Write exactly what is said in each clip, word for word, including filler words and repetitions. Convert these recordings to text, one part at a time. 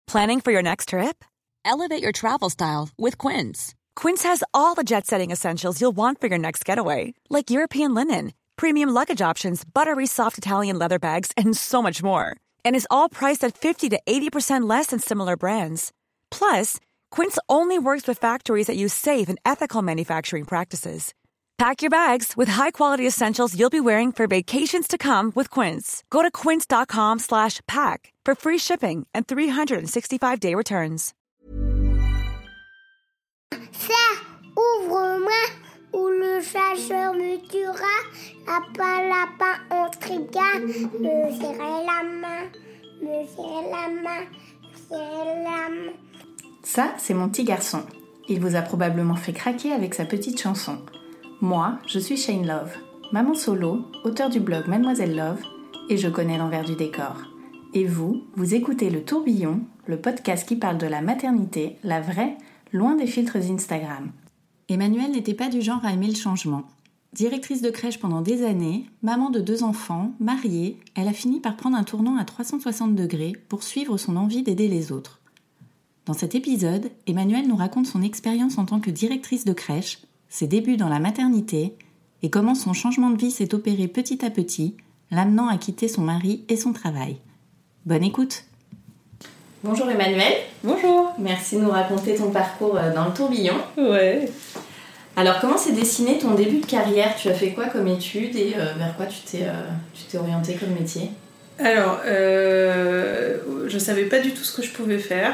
Planning for your next trip? Elevate your travel style with Quince. Quince has all the jet-setting essentials you'll want for your next getaway, like European linen, premium luggage options, buttery soft Italian leather bags, and so much more. And is all priced at fifty to eighty percent less than similar brands. Plus, Quince only works with factories that use safe and ethical manufacturing practices. Pack your bags with high-quality essentials you'll be wearing for vacations to come with Quince. Go to quince.com slash pack for free shipping and three sixty-five day returns. Serre, ouvre-moi, ou le chasseur me tuera. Lapin, lapin, on trigane. Me serrer la main, me serrer la main, me serrer la main. Ça, c'est mon petit garçon. Il vous a probablement fait craquer avec sa petite chanson. Moi, je suis Shane Love, maman solo, auteure du blog Mademoiselle Love, et je connais l'envers du décor. Et vous, vous écoutez Le Tourbillon, le podcast qui parle de la maternité, la vraie, loin des filtres Instagram. Emmanuelle n'était pas du genre à aimer le changement. Directrice de crèche pendant des années, maman de deux enfants, mariée, elle a fini par prendre un tournant à trois cent soixante degrés pour suivre son envie d'aider les autres. Dans cet épisode, Emmanuelle nous raconte son expérience en tant que directrice de crèche, ses débuts dans la maternité et comment son changement de vie s'est opéré petit à petit, l'amenant à quitter son mari et son travail. Bonne écoute! Bonjour Emmanuelle. Bonjour. Merci de nous raconter ton parcours dans le tourbillon. Ouais. Alors comment s'est dessiné ton début de carrière ? Tu as fait quoi comme études et euh, vers quoi tu t'es, euh, tu t'es orientée comme métier ? Alors, euh, je savais pas du tout ce que je pouvais faire.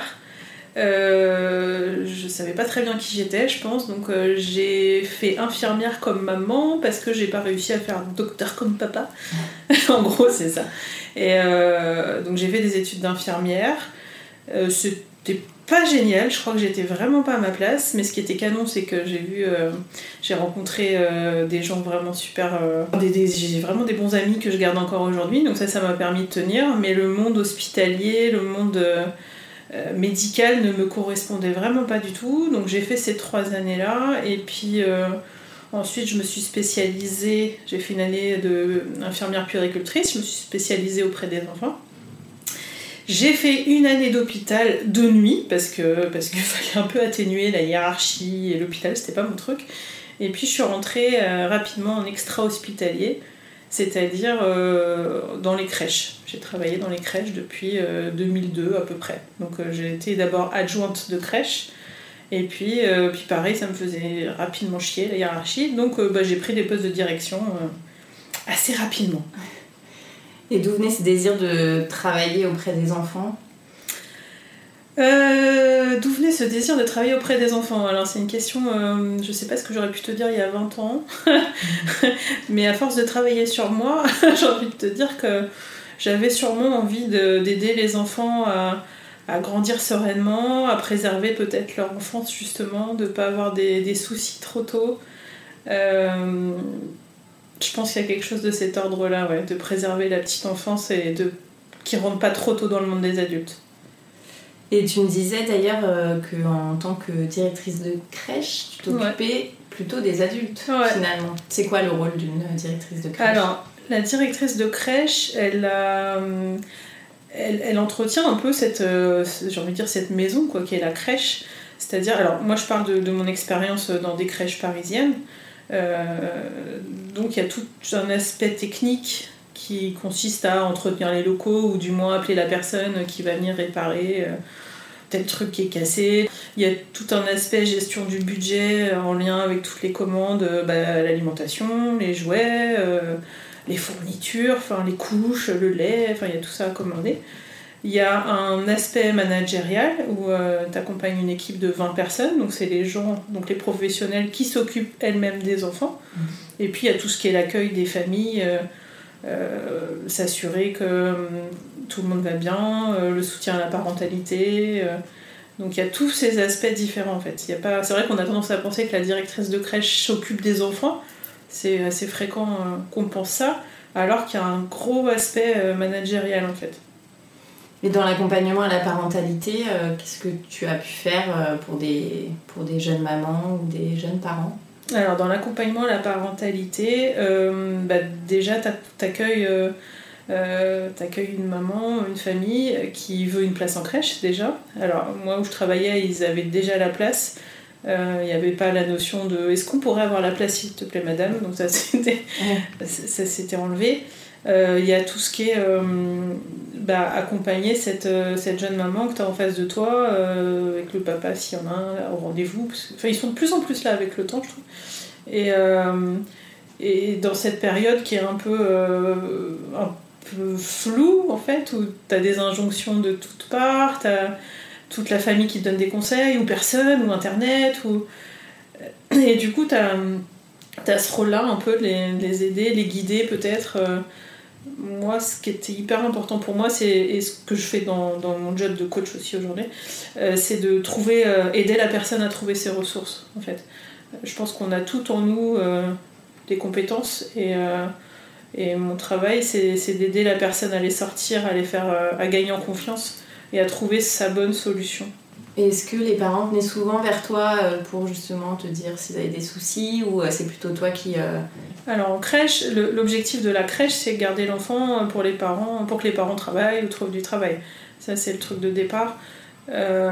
Euh, je savais pas très bien qui j'étais, je pense. Donc euh, j'ai fait infirmière comme maman parce que j'ai pas réussi à faire docteur comme papa. En gros, c'est ça. Et euh, donc j'ai fait des études d'infirmière. Euh, c'était pas génial, je crois que j'étais vraiment pas à ma place, mais ce qui était canon, c'est que j'ai vu, euh, j'ai rencontré euh, des gens vraiment super, euh, des, des, j'ai vraiment des bons amis que je garde encore aujourd'hui, donc ça, ça m'a permis de tenir, mais le monde hospitalier, le monde euh, médical ne me correspondait vraiment pas du tout, donc j'ai fait ces trois années-là, et puis euh, ensuite je me suis spécialisée, j'ai fait une année d'infirmière puéricultrice, je me suis spécialisée auprès des enfants. J'ai fait une année d'hôpital de nuit parce que parce qu'il fallait un peu atténuer la hiérarchie et l'hôpital, c'était pas mon truc. Et puis je suis rentrée euh, rapidement en extra-hospitalier, c'est-à-dire euh, dans les crèches. J'ai travaillé dans les crèches depuis euh, deux mille deux à peu près. Donc euh, j'ai été d'abord adjointe de crèche et puis, euh, puis pareil, ça me faisait rapidement chier la hiérarchie. Donc euh, bah, j'ai pris des postes de direction euh, assez rapidement. Et d'où venait ce désir de travailler auprès des enfants ? euh, D'où venait ce désir de travailler auprès des enfants ? Alors c'est une question, euh, je sais pas ce que j'aurais pu te dire il y a vingt ans, mais à force de travailler sur moi, j'ai envie de te dire que j'avais sûrement envie de, d'aider les enfants à, à grandir sereinement, à préserver peut-être leur enfance justement, de pas avoir des, des soucis trop tôt. Euh, Je pense qu'il y a quelque chose de cet ordre-là, ouais, de préserver la petite enfance et de qu'ils ne rentrent pas trop tôt dans le monde des adultes. Et tu me disais d'ailleurs euh, qu'en tant que directrice de crèche, tu t'occupais ouais. plutôt des adultes, ouais. finalement. C'est quoi le rôle d'une directrice de crèche ? Alors, la directrice de crèche, elle, a, elle, elle entretient un peu cette, euh, j'ai envie de dire, cette maison, quoi, qui est la crèche. C'est-à-dire, alors moi je parle de, de mon expérience dans des crèches parisiennes. Euh, donc il y a tout un aspect technique qui consiste à entretenir les locaux ou du moins appeler la personne qui va venir réparer euh, tel truc qui est cassé. Il y a tout un aspect gestion du budget en lien avec toutes les commandes, bah, l'alimentation, les jouets, euh, les fournitures, enfin les couches, le lait, enfin il y a tout ça à commander. Il y a un aspect managérial où euh, tu accompagnes une équipe de vingt personnes, donc c'est les gens, donc les professionnels qui s'occupent elles-mêmes des enfants. Mmh. Et puis il y a tout ce qui est l'accueil des familles, euh, euh, s'assurer que euh, tout le monde va bien, euh, le soutien à la parentalité. Euh, donc il y a tous ces aspects différents en fait. Il y a pas, c'est vrai qu'on a tendance à penser que la directrice de crèche s'occupe des enfants, c'est assez fréquent euh, qu'on pense ça, alors qu'il y a un gros aspect euh, managérial en fait. Et dans l'accompagnement à la parentalité, euh, qu'est-ce que tu as pu faire euh, pour, des, pour des jeunes mamans ou des jeunes parents ? Alors dans l'accompagnement à la parentalité, euh, bah, déjà t'accueilles euh, Euh, t'accueilles une maman, une famille qui veut une place en crèche déjà. Alors moi où je travaillais, ils avaient déjà la place. Il euh, n'y avait pas la notion de est-ce qu'on pourrait avoir la place s'il te plaît madame, donc ça c'était, ouais. ça, ça s'était enlevé. Il euh, y a tout ce qui est euh, bah, accompagner cette, euh, cette jeune maman que tu as en face de toi, euh, avec le papa s'il y en a un au rendez-vous. Parce que, enfin, ils sont de plus en plus là avec le temps, je trouve. Et, euh, et dans cette période qui est un peu, euh, un peu floue en fait, où tu as des injonctions de toutes parts, tu as toute la famille qui te donne des conseils, ou personne, ou internet, ou... et du coup t'as, t'as ce rôle là un peu de les, les aider, les guider peut-être. Moi ce qui était hyper important pour moi, c'est, et ce que je fais dans, dans mon job de coach aussi aujourd'hui, euh, c'est de trouver, euh, aider la personne à trouver ses ressources en fait. Je pense qu'on a tout en nous euh, des compétences, et, euh, et mon travail c'est, c'est d'aider la personne à les sortir, à les faire, euh, à gagner en confiance et à trouver sa bonne solution. Et est-ce que les parents venaient souvent vers toi pour justement te dire s'ils avaient des soucis, ou c'est plutôt toi qui... Euh... Alors en crèche, le, l'objectif de la crèche, c'est garder l'enfant pour les parents, pour que les parents travaillent ou trouvent du travail. Ça, c'est le truc de départ. Euh,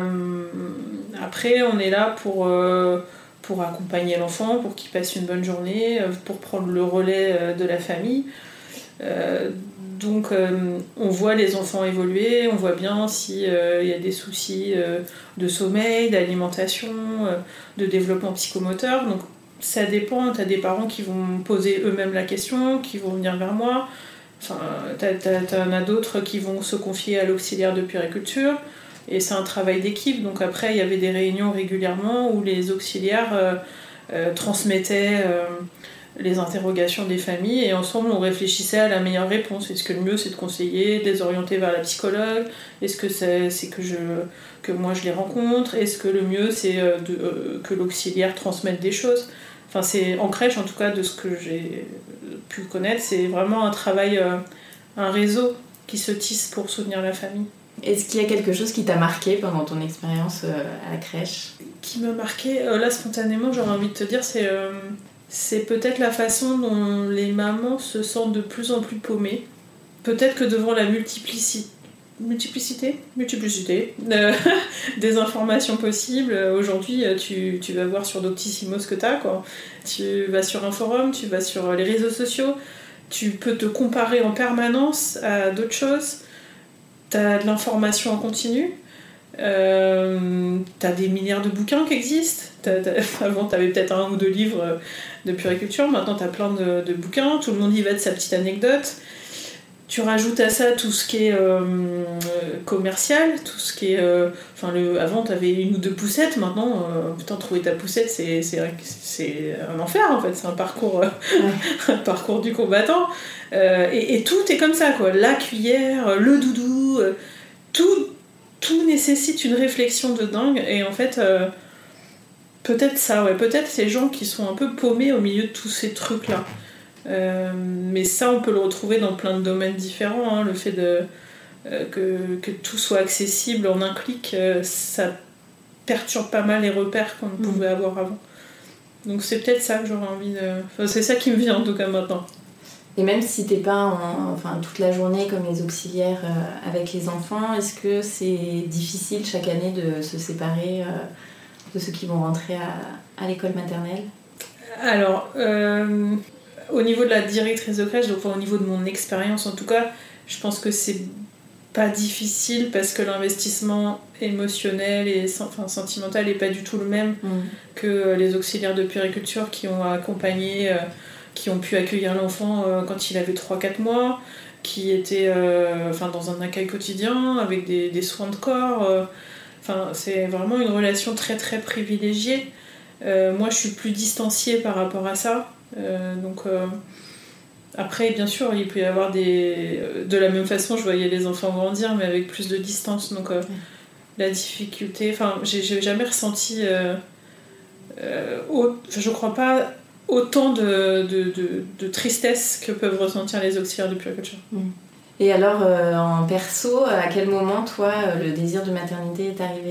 après, on est là pour, euh, pour accompagner l'enfant, pour qu'il passe une bonne journée, pour prendre le relais de la famille. Euh, donc euh, on voit les enfants évoluer, on voit bien s'il euh, y a des soucis euh, de sommeil, d'alimentation, euh, de développement psychomoteur. Donc ça dépend, t'as des parents qui vont poser eux-mêmes la question, qui vont venir vers moi. Enfin, t'as, t'as, t'en as d'autres qui vont se confier à l'auxiliaire de puériculture, et c'est un travail d'équipe. Donc après il y avait des réunions régulièrement où les auxiliaires euh, euh, transmettaient euh, les interrogations des familles, et ensemble on réfléchissait à la meilleure réponse. Est-ce que le mieux c'est de conseiller, de les orienter vers la psychologue? Est-ce que c'est, c'est que, je, que moi je les rencontre? Est-ce que le mieux c'est de, euh, que l'auxiliaire transmette des choses? Enfin, c'est, en crèche en tout cas, de ce que j'ai pu connaître, c'est vraiment un travail, euh, un réseau qui se tisse pour soutenir la famille. Est-ce qu'il y a quelque chose qui t'a marqué pendant ton expérience euh, à la crèche? Qui m'a marqué, euh, là spontanément j'aurais envie de te dire, c'est... Euh, c'est peut-être la façon dont les mamans se sentent de plus en plus paumées. Peut-être que devant la multiplicité, multiplicité, multiplicité euh, des informations possibles, aujourd'hui tu, tu vas voir sur Doctissimo ce que t'as, quoi. Tu vas sur un forum, tu vas sur les réseaux sociaux, tu peux te comparer en permanence à d'autres choses, t'as de l'information en continu. Euh, t'as des milliards de bouquins qui existent. T'as, t'as, avant t'avais peut-être un ou deux livres de puériculture, maintenant t'as plein de, de bouquins, tout le monde y va de sa petite anecdote. Tu rajoutes à ça tout ce qui est euh, commercial, tout ce qui est... Euh, enfin, le, avant t'avais une ou deux poussettes, maintenant euh, putain, trouver ta poussette c'est, c'est, c'est un enfer en fait, c'est un parcours, euh, ouais. un parcours du combattant, euh, et, et tout est comme ça quoi, la cuillère, le doudou, euh, tout tout nécessite une réflexion de dingue. Et en fait euh, peut-être ça, ouais, peut-être ces gens qui sont un peu paumés au milieu de tous ces trucs là, euh, mais ça on peut le retrouver dans plein de domaines différents, hein, le fait de, euh, que, que tout soit accessible en un clic, euh, ça perturbe pas mal les repères qu'on mmh. pouvait avoir avant. Donc c'est peut-être ça que j'aurais envie de... Enfin, c'est ça qui me vient en tout cas maintenant. Et même si t'es pas en, enfin, toute la journée comme les auxiliaires euh, avec les enfants, est-ce que c'est difficile chaque année de se séparer euh, de ceux qui vont rentrer à, à l'école maternelle? Alors, euh, au niveau de la directrice de crèche, donc enfin, au niveau de mon expérience en tout cas, je pense que c'est pas difficile parce que l'investissement émotionnel et enfin, sentimental est pas du tout le même mmh. que les auxiliaires de puériculture qui ont accompagné... Euh, qui ont pu accueillir l'enfant euh, quand il avait trois quatre mois, qui étaient euh, enfin, dans un accueil quotidien, avec des, des soins de corps. Euh, enfin, c'est vraiment une relation très très privilégiée. Euh, moi, je suis plus distanciée par rapport à ça. Euh, donc, euh, après, bien sûr, il peut y avoir des... De la même façon, je voyais les enfants grandir, mais avec plus de distance. Donc, euh, la difficulté... Enfin, j'ai, j'ai jamais ressenti... Euh, euh, au... Je crois pas... autant de, de, de, de tristesse que peuvent ressentir les auxiliaires de puériculture. Et alors, euh, en perso, à quel moment, toi, le désir de maternité est arrivé ?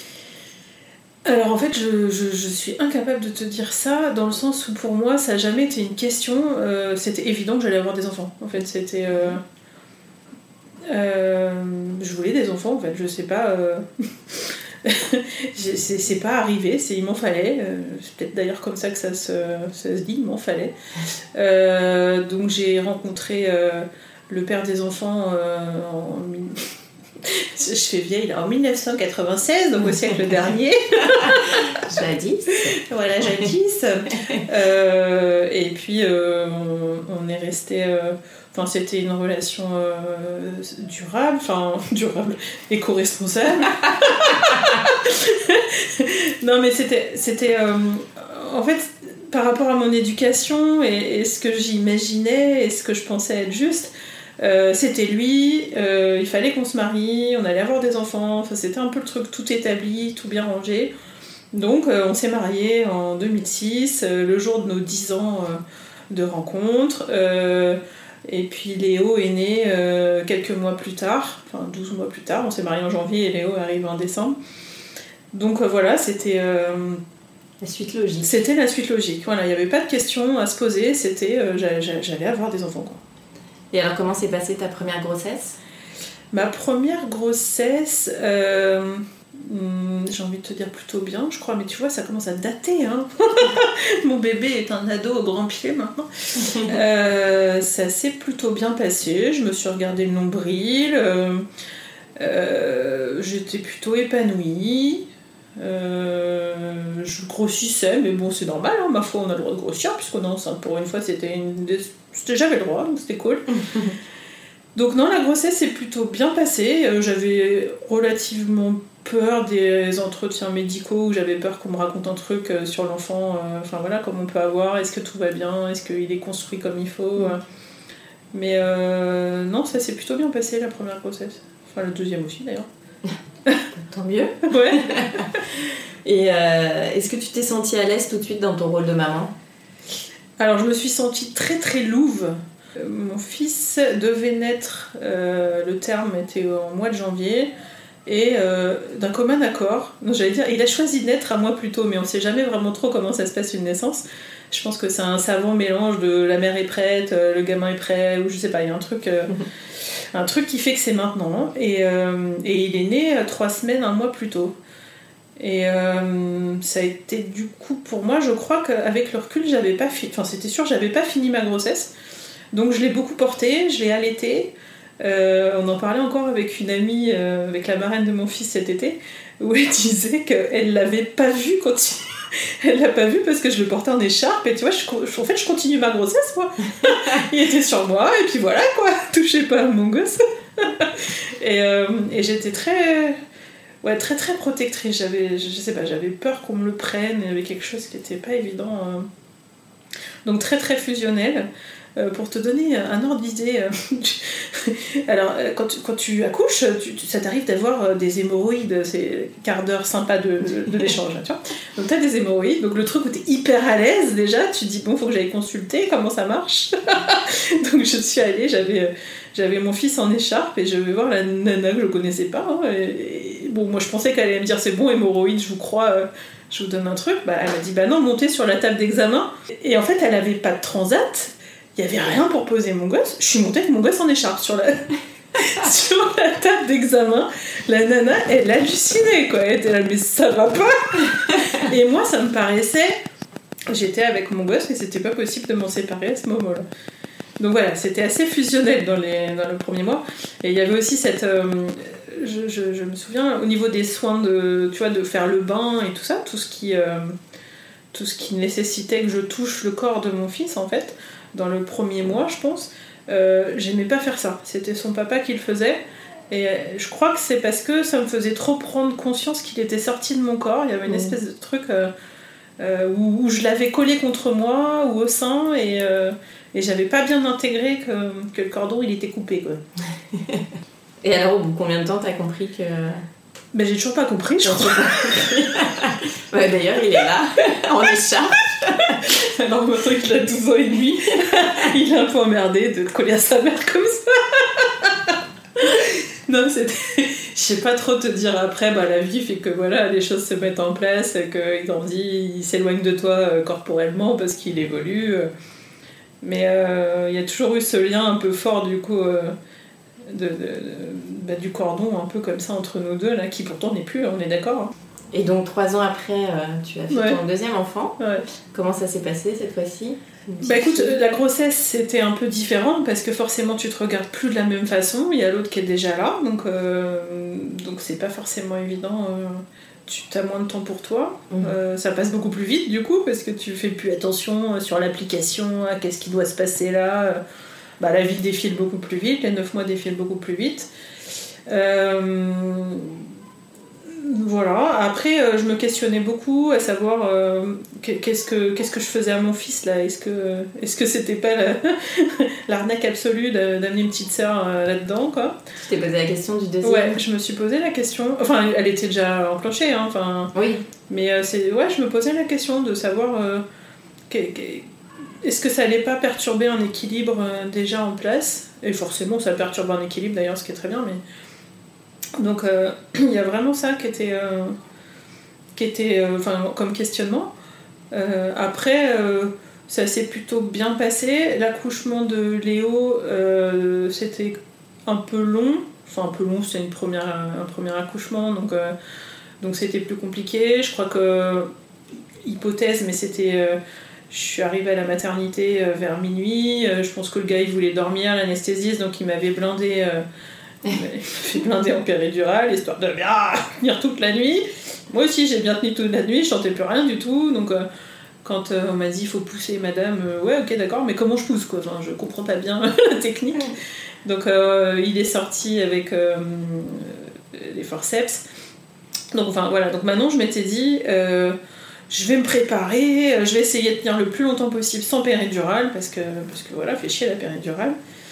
Alors en fait, je, je, je suis incapable de te dire ça, dans le sens où pour moi, ça n'a jamais été une question. Euh, c'était évident que j'allais avoir des enfants. En fait, c'était... Euh, euh, Je voulais des enfants en fait, je sais pas. Euh... c'est, c'est pas arrivé, c'est il m'en fallait. Euh, c'est peut-être d'ailleurs comme ça que ça se, ça se dit, il m'en fallait. Euh, donc j'ai rencontré euh, le père des enfants euh, en. Je fais vieille là, en dix-neuf cent quatre-vingt-seize, donc au siècle dernier. Jadis. Voilà, jadis. Euh, et puis euh, on, on est resté. Euh, Enfin, c'était une relation euh, durable, enfin durable, éco-responsable. Non, mais c'était, c'était euh, en fait, par rapport à mon éducation et, et ce que j'imaginais et ce que je pensais être juste. Euh, c'était lui, euh, il fallait qu'on se marie, on allait avoir des enfants, enfin, c'était un peu le truc tout établi, tout bien rangé. Donc euh, on s'est mariés en deux mille six, euh, le jour de nos dix ans euh, de rencontre. Euh, et puis Léo est né euh, quelques mois plus tard, enfin douze mois plus tard, on s'est mariés en janvier et Léo arrive en décembre. Donc euh, voilà, c'était... Euh, la suite logique. C'était la suite logique, voilà, il n'y avait pas de questions à se poser, c'était euh, j'allais, j'allais avoir des enfants, quoi. Et alors, comment s'est passée ta première grossesse ? Ma première grossesse, euh, j'ai envie de te dire plutôt bien, je crois, mais tu vois, ça commence à dater, hein. Mon bébé est un ado au grand pied maintenant. euh, ça s'est plutôt bien passé, je me suis regardé le nombril, euh, euh, j'étais plutôt épanouie. Euh, je grossissais, mais bon, c'est normal, hein, ma foi, on a le droit de grossir, puisqu'on est enceinte. Pour une fois, c'était une des... c'était... j'avais le droit, donc c'était cool. Donc, non, la grossesse s'est plutôt bien passée. Euh, j'avais relativement peur des entretiens médicaux où j'avais peur qu'on me raconte un truc euh, sur l'enfant, euh, enfin voilà, comme on peut avoir, est-ce que tout va bien, est-ce qu'il est construit comme il faut. euh. Mais euh, non, ça s'est plutôt bien passé la première grossesse. Enfin, la deuxième aussi d'ailleurs. Tant mieux. Ouais. Et euh, est-ce que tu t'es sentie à l'aise tout de suite dans ton rôle de maman ? Alors, je me suis sentie très très louve. Euh, mon fils devait naître, euh, le terme était au mois de janvier, et euh, d'un commun accord, non, j'allais dire, il a choisi de naître un mois plus tôt, mais on ne sait jamais vraiment trop comment ça se passe une naissance. Je pense que c'est un savant mélange de la mère est prête, euh, le gamin est prêt, ou je sais pas, il y a un truc... Euh, un truc qui fait que c'est maintenant, et, euh, et il est né trois semaines, un mois plus tôt. Et euh, ça a été du coup pour moi, je crois qu'avec le recul, j'avais pas fi... enfin c'était sûr, j'avais pas fini ma grossesse, donc je l'ai beaucoup porté, je l'ai allaité. Euh, on en parlait encore avec une amie, euh, avec la marraine de mon fils cet été, où elle disait qu'elle l'avait pas vu quand il... elle l'a pas vu parce que je le portais en écharpe, et tu vois, je... en fait je continue ma grossesse, moi. Il était sur moi, et puis voilà quoi, touchez pas à mon gosse. et, euh, et j'étais très... Ouais, très très protectrice, j'avais, je sais pas, j'avais peur qu'on me le prenne, il y avait quelque chose qui était pas évident. Euh... Donc très très fusionnel. Euh, pour te donner un ordre d'idée, euh, tu... alors quand tu, quand tu accouches, tu, tu, ça t'arrive d'avoir des hémorroïdes, c'est quart d'heure sympa de, de, de l'échange, tu vois. Donc t'as des hémorroïdes, donc le truc où t'es hyper à l'aise déjà, tu te dis bon, faut que j'aille consulter comment ça marche. Donc je suis allée, j'avais, j'avais mon fils en écharpe et je vais voir la nana que je connaissais pas. Hein, et, et, bon, moi je pensais qu'elle allait me dire c'est bon, hémorroïdes, je vous crois. Euh, je vous donne un truc. Bah, elle m'a dit bah non, montez sur la table d'examen. Et en fait, elle avait pas de transat. Il n'y avait rien pour poser mon gosse. Je suis montée avec mon gosse en écharpe sur la, sur la table d'examen. La nana, elle hallucinait, quoi. Elle était là, mais ça va pas. Et moi, ça me paraissait... J'étais avec mon gosse, mais c'était pas possible de m'en séparer à ce moment-là. Donc voilà, c'était assez fusionnel dans, les, dans le premier mois. Et il y avait aussi cette... Euh, je, je, je me souviens, au niveau des soins, de, tu vois, de faire le bain et tout ça, tout ce qui, euh, tout ce qui nécessitait que je touche le corps de mon fils, en fait... Dans le premier mois, je pense, euh, j'aimais pas faire ça. C'était son papa qui le faisait. Et je crois que c'est parce que ça me faisait trop prendre conscience qu'il était sorti de mon corps. Il y avait une mmh. espèce de truc euh, euh, où, où je l'avais collé contre moi ou au sein et, euh, et j'avais pas bien intégré que, que le cordon il était coupé, quoi. Et alors, au bout de combien de temps t'as compris que... Ben, j'ai toujours pas compris, je crois. Ouais, d'ailleurs, il est là, en écharpe. Alors, maintenant qu'il a douze ans et demi, il est un peu emmerdé de coller à sa mère comme ça. Non, c'était... Je sais pas trop te dire après, bah, la vie fait que voilà, les choses se mettent en place, qu'il grandit, il s'éloigne de toi euh, corporellement parce qu'il évolue. Euh. Mais il euh, y a toujours eu ce lien un peu fort, du coup... Euh... de, de, de bah, du cordon un peu comme ça entre nous deux, là, qui pourtant n'est plus, on est d'accord. Hein. Et donc trois ans après, euh, tu as fait ouais. ton deuxième enfant. Ouais. Comment ça s'est passé cette fois-ci ? Bah écoute, la grossesse c'était un peu différent parce que forcément tu te regardes plus de la même façon, il y a l'autre qui est déjà là, donc, euh, donc c'est pas forcément évident, euh, tu as moins de temps pour toi, mmh. euh, ça passe beaucoup plus vite du coup parce que tu fais plus attention sur l'application, à qu'est-ce qui doit se passer là, bah, la vie défile beaucoup plus vite, les neuf mois défilent beaucoup plus vite. Euh, Voilà, après euh, je me questionnais beaucoup à savoir euh, qu'est-ce, que, qu'est-ce que je faisais à mon fils là, est-ce que, est-ce que c'était pas la, l'arnaque absolue d'amener une petite sœur euh, là-dedans quoi. Tu t'es posé la question du deuxième ? Ouais, je me suis posé la question, enfin elle était déjà enclenchée, hein, enfin, oui. mais euh, c'est, ouais, je me posais la question de savoir euh, que, que, est-ce que ça allait pas perturber un équilibre euh, déjà en place, et forcément ça perturbe un équilibre d'ailleurs, ce qui est très bien, mais donc il euh, y a vraiment ça qui était, euh, qui était euh, comme questionnement. Euh, après, euh, ça s'est plutôt bien passé. L'accouchement de Léo, euh, c'était un peu long. Enfin, un peu long, c'était une première, un premier accouchement, donc, euh, donc c'était plus compliqué. Je crois que, hypothèse, mais c'était... Euh, je suis arrivée à la maternité euh, vers minuit. Euh, je pense que le gars, il voulait dormir, l'anesthésiste, donc il m'avait blindée... Euh, Il m'a fait blinder en péridurale, histoire de bien tenir toute la nuit. Moi aussi, j'ai bien tenu toute la nuit, je sentais plus rien du tout. Donc, euh, quand euh, on m'a dit il faut pousser, madame, euh, ouais, ok, d'accord, mais comment je pousse quoi, enfin, je comprends pas bien la technique. Donc, euh, il est sorti avec euh, les forceps. Donc, enfin, voilà. Donc, maintenant, je m'étais dit, euh, je vais me préparer, je vais essayer de tenir le plus longtemps possible sans péridurale, parce que, parce que voilà, fait chier la péridurale.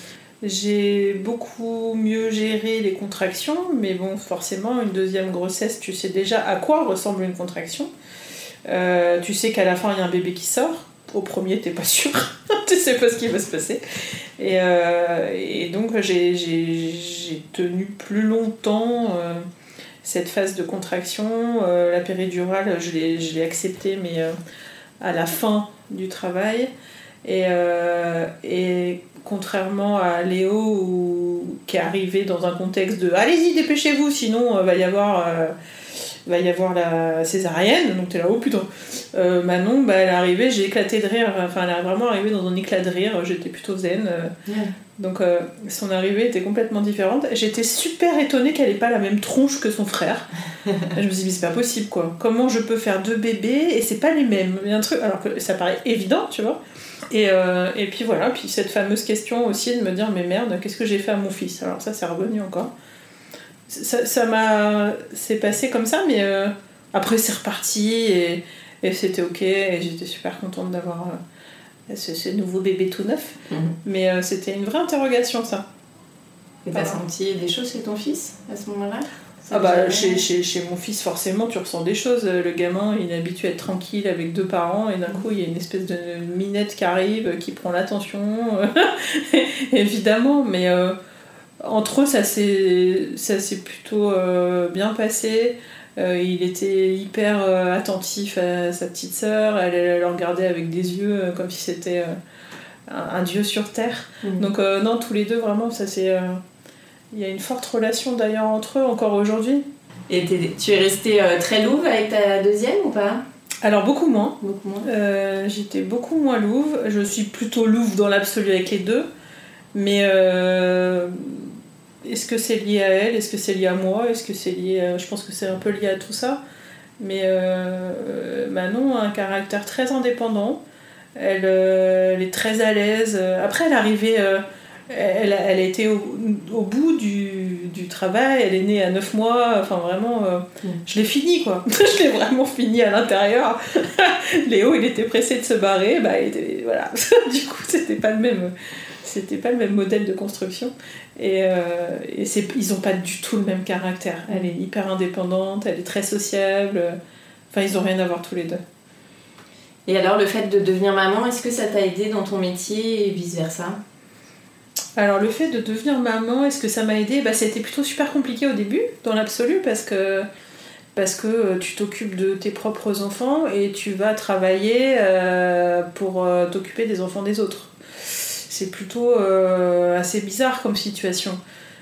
J'ai beaucoup mieux géré les contractions, mais bon, forcément, une deuxième grossesse, tu sais déjà à quoi ressemble une contraction. Euh, tu sais qu'à la fin, il y a un bébé qui sort. Au premier, t'es pas sûr. Tu sais pas ce qui va se passer. Et, euh, et donc, j'ai, j'ai, j'ai tenu plus longtemps euh, cette phase de contraction. Euh, la péridurale, je l'ai, je l'ai acceptée, mais euh, à la fin du travail. Et... Euh, et contrairement à Léo où, qui est arrivé dans un contexte de allez-y dépêchez-vous sinon euh, va y avoir euh, va y avoir la césarienne, donc t'es là oh putain. euh, Manon bah, elle est arrivée, j'ai éclaté de rire, enfin elle est vraiment arrivée dans un éclat de rire, j'étais plutôt zen euh, yeah. Donc euh, son arrivée était complètement différente. J'étais super étonnée qu'elle ait pas la même tronche que son frère. Je me suis dit mais c'est pas possible quoi, comment je peux faire deux bébés et c'est pas les mêmes, il y a un truc alors que ça paraît évident tu vois. Et, euh, et puis voilà, puis cette fameuse question aussi de me dire mais merde, qu'est-ce que j'ai fait à mon fils? Alors ça c'est revenu encore. Ça, ça m'a... C'est passé comme ça, mais euh, après c'est reparti et, et c'était ok et j'étais super contente d'avoir euh, ce, ce nouveau bébé tout neuf. Mmh. Mais euh, c'était une vraie interrogation ça. Et t'as voilà. Senti des choses chez ton fils à ce moment-là? Ah bah chez, chez, chez mon fils forcément tu ressens des choses, le gamin il est habitué à être tranquille avec deux parents et d'un coup il y a une espèce de minette qui arrive qui prend l'attention évidemment mais euh, entre eux ça s'est, ça s'est plutôt euh, bien passé. Euh, il était hyper euh, attentif à sa petite sœur, elle, elle le regardait avec des yeux euh, comme si c'était euh, un, un dieu sur terre. Mmh. Donc euh, non tous les deux vraiment ça c'est... Euh, il y a une forte relation d'ailleurs entre eux encore aujourd'hui. Et tu es restée euh, très louve avec ta deuxième ou pas? Alors beaucoup moins. Beaucoup moins. Euh, j'étais beaucoup moins louve. Je suis plutôt louve dans l'absolu avec les deux. Mais euh, est-ce que c'est lié à elle? Est-ce que c'est lié à moi? Est-ce que c'est lié à... Je pense que c'est un peu lié à tout ça. Mais euh, Manon a un caractère très indépendant. Elle, euh, elle est très à l'aise. Après, elle est arrivée... Euh, Elle a, elle a été au, au bout du, du travail, elle est née à neuf mois, enfin vraiment, euh, mmh. je l'ai fini quoi, je l'ai vraiment fini à l'intérieur. Léo il était pressé de se barrer, bah, il était, voilà. Du coup c'était pas le même, c'était pas le même modèle de construction. Et, euh, et c'est, ils ont pas du tout le même caractère. Elle est hyper indépendante, elle est très sociable, enfin ils ont rien à voir tous les deux. Et alors le fait de devenir maman, est-ce que ça t'a aidé dans ton métier et vice versa? Alors le fait de devenir maman, est-ce que ça m'a aidée? Bah, c'était plutôt super compliqué au début, dans l'absolu, parce que, parce que tu t'occupes de tes propres enfants et tu vas travailler euh, pour euh, t'occuper des enfants des autres. C'est plutôt euh, assez bizarre comme situation.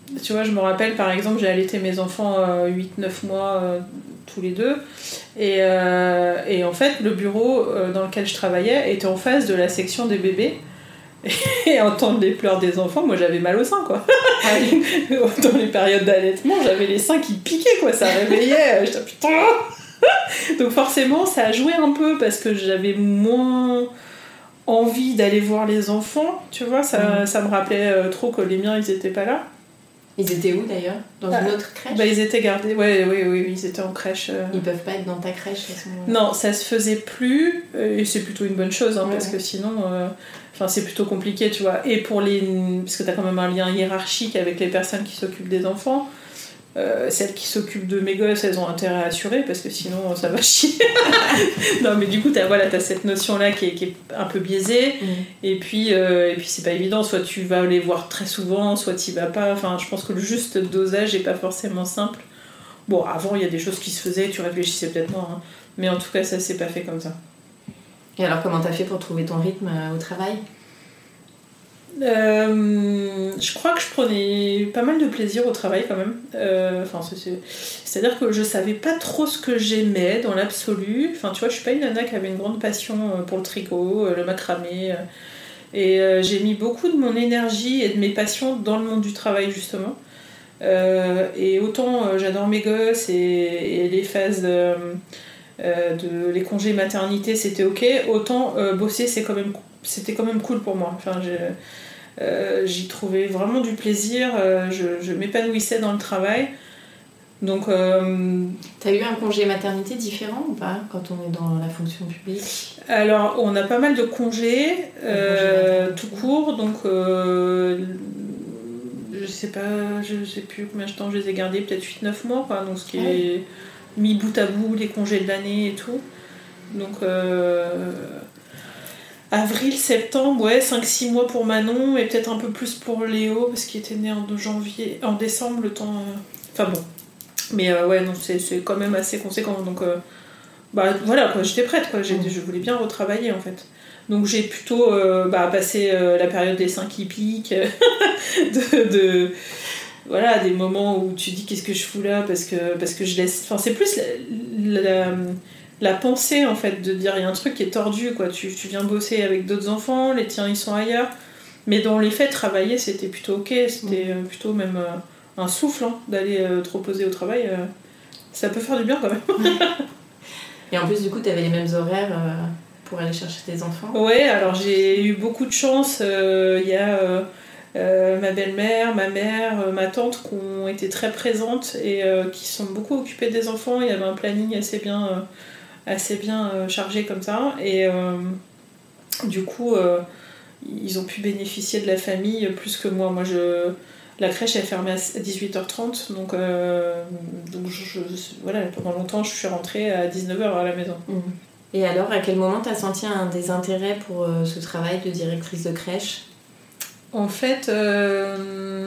tu vois, je me rappelle par exemple, j'ai allaité mes enfants euh, huit neuf mois euh, tous les deux. Et, euh, et en fait, le bureau euh, dans lequel je travaillais était en face de la section des bébés. Et entendre les pleurs des enfants, moi j'avais mal au sein, quoi. Ah oui. Dans les périodes d'allaitement, j'avais les seins qui piquaient, quoi. Ça réveillait. J'étais putain. Donc forcément, ça a joué un peu parce que j'avais moins envie d'aller voir les enfants, tu vois. Ça, mmh. ça me rappelait euh, trop que les miens, ils étaient pas là. Ils étaient où d'ailleurs ? Dans ah, une autre crèche ? Bah, ils étaient gardés, ouais, oui, oui, ils étaient en crèche. Euh... Ils peuvent pas être dans ta crèche à ce moment-là ? Non, ça se faisait plus, et c'est plutôt une bonne chose, hein, ouais, parce ouais. que sinon, euh, c'est plutôt compliqué, tu vois. Et pour les. Parce que t'as quand même un lien hiérarchique avec les personnes qui s'occupent des enfants. Euh, celles qui s'occupent de mes gosses, elles ont intérêt à assurer parce que sinon ça va chier. Non, mais du coup t'as, voilà, t'as cette notion là qui est, qui est un peu biaisée. Mmh. Et puis euh, et puis c'est pas évident, soit tu vas les voir très souvent, soit tu vas pas. Enfin, je pense que le juste dosage est pas forcément simple. Bon, avant il y a des choses qui se faisaient, tu réfléchissais peut-être moins, hein. Mais en tout cas ça s'est pas fait comme ça. Et alors comment t'as fait pour trouver ton rythme au travail ? Euh, je crois que je prenais pas mal de plaisir au travail quand même. Euh, enfin, c'est, c'est... C'est-à-dire que je savais pas trop ce que j'aimais dans l'absolu. Enfin, tu vois, je suis pas une nana qui avait une grande passion pour le tricot, le macramé. Et euh, j'ai mis beaucoup de mon énergie et de mes passions dans le monde du travail justement. Euh, et autant euh, j'adore mes gosses et, et les phases de, euh, de les congés maternité c'était ok, autant euh, bosser c'est quand même, c'était quand même cool pour moi. Enfin, j'ai, euh, j'y trouvais vraiment du plaisir, euh, je, je m'épanouissais dans le travail. Donc, euh, t'as eu un congé maternité différent ou pas quand on est dans la fonction publique ? Alors on a pas mal de congés, euh, congé tout court, donc euh, je sais pas, je sais plus combien de temps je les ai gardés, peut-être huit neuf mois, quoi, donc ce qui ouais. est mis bout à bout, les congés de l'année et tout. Donc euh, avril, septembre, ouais, cinq six mois pour Manon et peut-être un peu plus pour Léo parce qu'il était né en janvier, en décembre, le temps. Euh... Enfin bon. Mais euh, ouais, non, c'est, c'est quand même assez conséquent. Donc euh, bah voilà, quoi, j'étais prête, quoi. J'ai, je voulais bien retravailler en fait. Donc j'ai plutôt euh, bah, passé euh, la période des seins qui piquent, de, de voilà, des moments où tu dis qu'est-ce que je fous là parce que, parce que je laisse. Enfin, c'est plus la, la, la pensée en fait de dire il y a un truc qui est tordu, quoi. Tu, tu viens bosser avec d'autres enfants, les tiens ils sont ailleurs. Mais dans les faits, travailler c'était plutôt ok, c'était euh, plutôt même euh, un souffle hein, d'aller euh, te reposer au travail. Euh, ça peut faire du bien quand même. Et en plus, du coup, t'avais les mêmes horaires. Euh... pour aller chercher tes enfants ? Ouais, alors j'ai eu beaucoup de chance. Il euh, y a euh, euh, ma belle-mère, ma mère, euh, ma tante qui ont été très présentes et euh, qui sont beaucoup occupées des enfants. Il y avait un planning assez bien, euh, assez bien euh, chargé comme ça. Et euh, du coup, euh, ils ont pu bénéficier de la famille plus que moi. Moi, je... La crèche, elle fermait à dix-huit heures trente. Donc, euh, donc je, je, voilà, pendant longtemps, je suis rentrée à dix-neuf heures à la maison. Mmh. Et alors, à quel moment tu as senti un désintérêt pour euh, ce travail de directrice de crèche ? En fait, euh,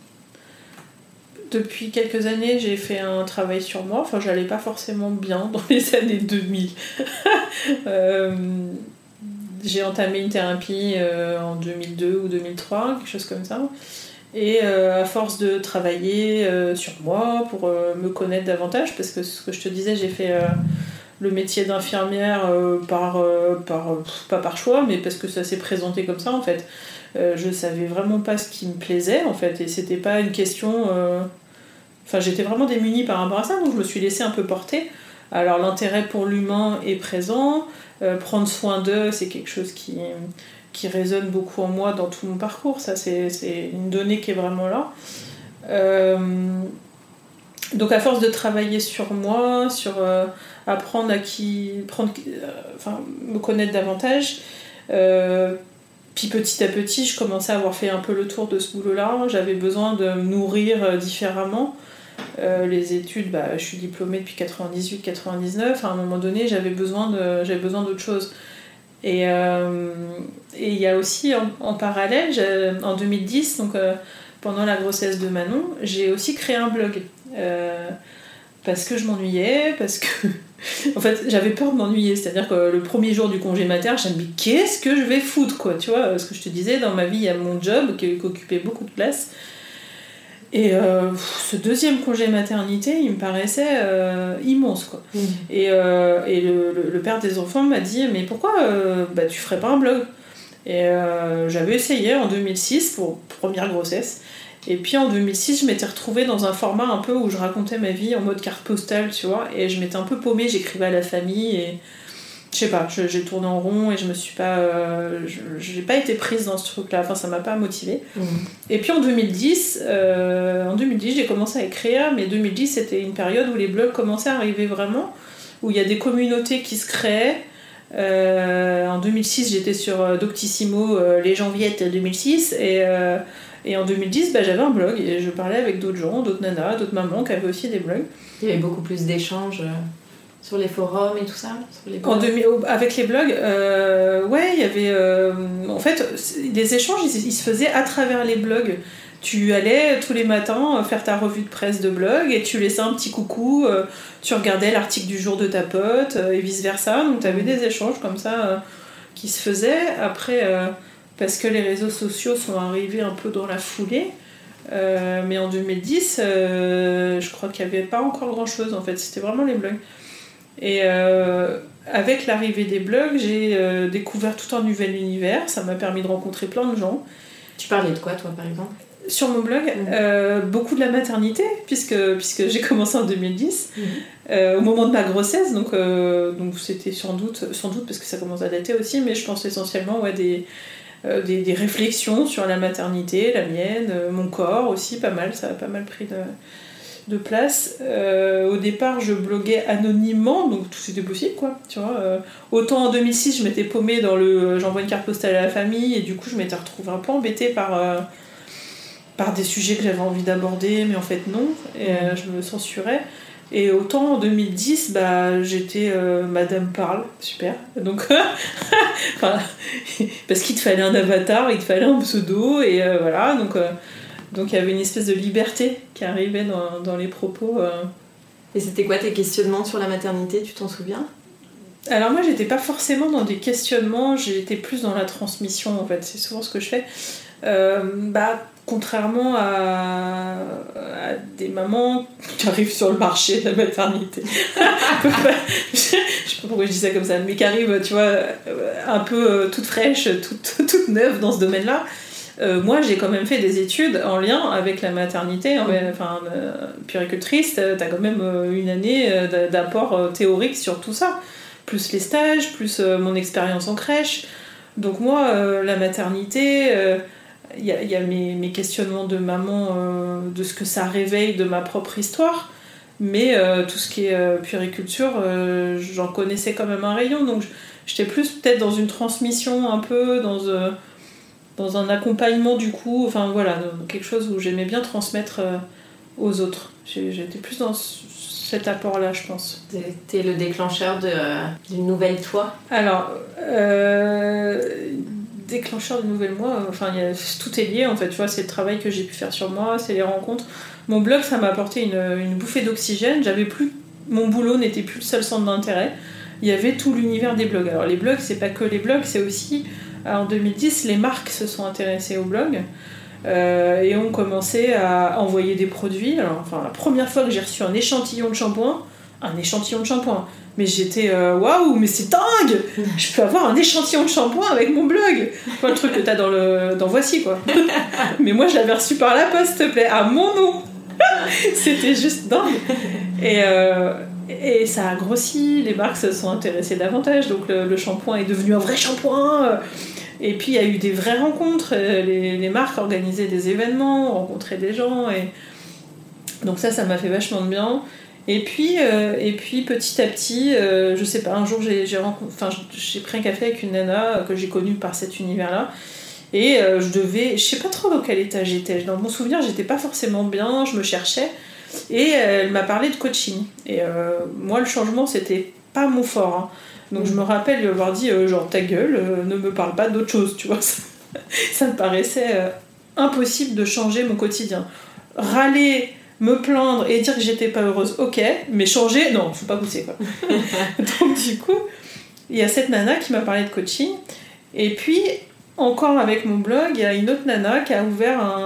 depuis quelques années, j'ai fait un travail sur moi. Enfin, j'allais pas forcément bien dans les années deux mille. euh, j'ai entamé une thérapie euh, en deux mille deux ou deux mille trois, quelque chose comme ça. Et euh, à force de travailler euh, sur moi pour euh, me connaître davantage, parce que ce que je te disais, j'ai fait... Euh, le métier d'infirmière euh, par, euh, par, euh, pas par choix, mais parce que ça s'est présenté comme ça en fait. Euh, je savais vraiment pas ce qui me plaisait en fait, et c'était pas une question... Euh... Enfin, j'étais vraiment démunie par rapport à ça, donc je me suis laissée un peu porter. Alors l'intérêt pour l'humain est présent, euh, prendre soin d'eux, c'est quelque chose qui, qui résonne beaucoup en moi dans tout mon parcours, ça c'est, c'est une donnée qui est vraiment là. Euh... Donc à force de travailler sur moi, sur euh, apprendre à qui, prendre, euh, enfin me connaître davantage, euh, puis petit à petit je commençais à avoir fait un peu le tour de ce boulot-là. J'avais besoin de me nourrir différemment. Euh, les études, bah, je suis diplômée depuis quatre-vingt-dix-huit quatre-vingt-dix-neuf. À un moment donné, j'avais besoin de, j'avais besoin d'autre chose. Et euh, et il y a aussi en, en parallèle, en deux mille dix, donc euh, pendant la grossesse de Manon, j'ai aussi créé un blog. Euh, parce que je m'ennuyais, parce que en fait j'avais peur de m'ennuyer, c'est-à-dire que le premier jour du congé mater, je me dis qu'est-ce que je vais foutre quoi, tu vois, ce que je te disais, dans ma vie il y a mon job qui, qui occupait beaucoup de place Et euh, ce deuxième congé maternité, il me paraissait euh, immense, quoi. Mmh. Et, euh, et le, le, le père des enfants m'a dit « Mais pourquoi euh, bah, tu ferais pas un blog ?» Et euh, j'avais essayé en deux mille six pour première grossesse. Et puis en deux mille six, je m'étais retrouvée dans un format un peu où je racontais ma vie en mode carte postale, tu vois. Et je m'étais un peu paumée, j'écrivais à la famille et... Je sais pas, je, j'ai tourné en rond et je me suis pas... Euh, je, j'ai pas été prise dans ce truc-là, enfin ça m'a pas motivée. Mmh. Et puis en deux mille dix, euh, en deux mille dix, j'ai commencé à écrire, mais deux mille dix, c'était une période où les blogs commençaient à arriver vraiment, où il y a des communautés qui se créaient. Euh, en deux mille six, j'étais sur Doctissimo, euh, les janviettes deux mille six, et, euh, et en deux mille dix, bah, j'avais un blog, et je parlais avec d'autres gens, d'autres nanas, d'autres mamans qui avaient aussi des blogs. Il y avait beaucoup plus d'échanges... Sur les forums et tout ça sur les en demi, avec les blogs, euh, ouais, il y avait... Euh, en fait, les échanges, ils, ils se faisaient à travers les blogs. Tu allais tous les matins faire ta revue de presse de blog et tu laissais un petit coucou, euh, tu regardais l'article du jour de ta pote euh, et vice-versa. Donc tu avais des échanges comme ça euh, qui se faisaient. Après, euh, parce que les réseaux sociaux sont arrivés un peu dans la foulée, euh, mais en deux mille dix, euh, je crois qu'il n'y avait pas encore grand-chose, en fait. C'était vraiment les blogs. Et euh, avec l'arrivée des blogs, j'ai euh, découvert tout un nouvel univers. Ça m'a permis de rencontrer plein de gens. Tu parlais de quoi, toi, par exemple ? Sur mon blog, mmh. euh, beaucoup de la maternité, puisque, puisque j'ai commencé en deux mille dix, mmh. euh, au moment de ma grossesse. Donc, euh, donc c'était sans doute, sans doute, parce que ça commence à dater aussi, mais je pense essentiellement ouais, des, euh, des, des réflexions sur la maternité, la mienne, euh, mon corps aussi, pas mal. Ça a pas mal pris de... de place. Euh, au départ, je bloguais anonymement, donc tout c'était possible, quoi. Tu vois, euh, autant en deux mille six, je m'étais paumée dans le euh, j'envoie une carte postale à la famille, et du coup, je m'étais retrouvée un peu embêtée par, euh, par des sujets que j'avais envie d'aborder, mais en fait, non. Et euh, je me censurais. Et autant en deux mille dix, bah, j'étais euh, Madame Parle, super. Donc, enfin, parce qu'il te fallait un avatar, il te fallait un pseudo, et euh, voilà, donc. Euh, Donc il y avait une espèce de liberté qui arrivait dans, dans les propos. Euh. Et c'était quoi tes questionnements sur la maternité, tu t'en souviens ? Alors moi j'étais pas forcément dans des questionnements, j'étais plus dans la transmission en fait, c'est souvent ce que je fais. Euh, bah, contrairement à, à des mamans qui arrivent sur le marché de la maternité. Je sais pas pourquoi je dis ça comme ça, mais qui arrivent, tu vois, un peu toutes fraîches, toutes, toutes neuves dans ce domaine-là. Euh, moi, j'ai quand même fait des études en lien avec la maternité. Enfin, euh, puéricultrice, t'as quand même une année d'apport théorique sur tout ça. Plus les stages, plus euh, mon expérience en crèche. Donc moi, euh, la maternité, il euh, y a, y a mes, mes questionnements de maman, euh, de ce que ça réveille de ma propre histoire. Mais euh, tout ce qui est euh, puériculture, euh, j'en connaissais quand même un rayon. Donc j'étais plus peut-être dans une transmission un peu, dans... Euh, dans un accompagnement du coup, enfin voilà, quelque chose où j'aimais bien transmettre euh, aux autres. J'ai, j'étais plus dans ce, cet apport-là, je pense. C'était le déclencheur de, euh, d'une nouvelle toi ? Alors, euh, déclencheur d'une nouvelle moi, enfin, y a, tout est lié en fait, tu vois, c'est le travail que j'ai pu faire sur moi, c'est les rencontres. Mon blog, ça m'a apporté une, une bouffée d'oxygène, j'avais plus, mon boulot n'était plus le seul centre d'intérêt, il y avait tout l'univers des blogs. Alors les blogs, c'est pas que les blogs, c'est aussi... En deux mille dix, les marques se sont intéressées au blog euh, et ont commencé à envoyer des produits. Alors, enfin, la première fois que j'ai reçu un échantillon de shampoing, un échantillon de shampoing, mais j'étais waouh, wow, mais c'est dingue! Je peux avoir un échantillon de shampoing avec mon blog! Pas le truc que t'as dans, le, dans Voici, quoi. Mais moi, je l'avais reçu par la poste, s'il te plaît, à mon nom! C'était juste dingue! Et. Euh, Et ça a grossi, les marques se sont intéressées davantage, donc le, le shampoing est devenu un vrai shampoing. Et puis il y a eu des vraies rencontres, les, les marques organisaient des événements, rencontraient des gens, et donc ça, ça m'a fait vachement de bien. Et puis, euh, et puis petit à petit, euh, je sais pas, un jour j'ai, j'ai, rencontré, enfin, j'ai pris un café avec une nana que j'ai connue par cet univers-là, et euh, je devais, je sais pas trop dans quel état j'étais, dans mon souvenir j'étais pas forcément bien, je me cherchais. Et elle m'a parlé de coaching. Et euh, moi, le changement, c'était pas mon fort. Hein. Donc, mmh. je me rappelle lui avoir dit euh, genre, ta gueule, euh, ne me parle pas d'autre chose, tu vois. Ça, ça me paraissait euh, impossible de changer mon quotidien. Râler, me plaindre et dire que j'étais pas heureuse, ok, mais changer, non, faut pas pousser, quoi. Donc, du coup, il y a cette nana qui m'a parlé de coaching. Et puis, encore avec mon blog, il y a une autre nana qui a ouvert un.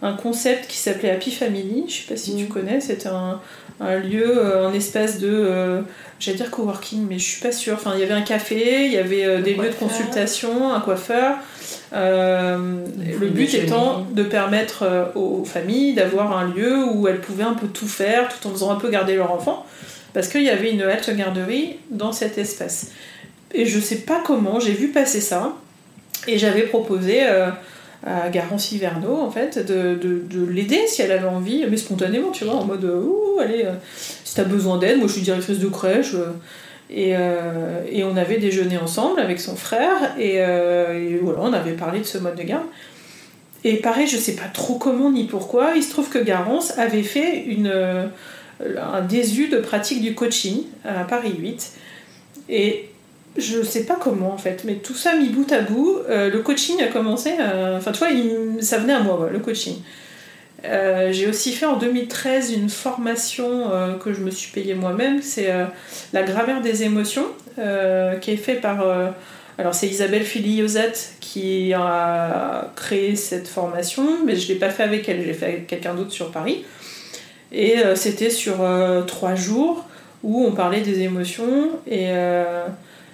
un concept qui s'appelait Happy Family, je sais pas si mmh. tu connais, c'était un, un lieu, un espace de, euh, j'allais dire coworking, mais je suis pas sûre, enfin il y avait un café, il y avait euh, des lieux de consultation, un coiffeur, euh, le but étant de permettre euh, aux familles d'avoir un lieu où elles pouvaient un peu tout faire, tout en faisant un peu garder leur enfant, parce qu'il y avait une halte garderie dans cet espace. Et je sais pas comment, j'ai vu passer ça, et j'avais proposé... Euh, à Garance Hiverneau en fait de, de, de l'aider si elle avait envie, mais spontanément, tu vois, en mode ouh allez euh, si t'as besoin d'aide, moi je suis directrice de crèche euh, et, euh, et on avait déjeuné ensemble avec son frère et, euh, et voilà, on avait parlé de ce mode de garde et pareil, je sais pas trop comment ni pourquoi, il se trouve que Garance avait fait une, euh, un DESU de pratique du coaching à Paris huit et je sais pas comment en fait, mais tout ça mis bout à bout, euh, le coaching a commencé, enfin euh, tu vois, il, ça venait à moi, ouais, le coaching. Euh, j'ai aussi fait en deux mille treize une formation euh, que je me suis payée moi-même, c'est euh, la grammaire des émotions, euh, qui est fait par, euh, alors c'est Isabelle Filiozat qui a créé cette formation, mais je l'ai pas fait avec elle, je l'ai fait avec quelqu'un d'autre sur Paris, et euh, c'était sur euh, trois jours où on parlait des émotions et euh,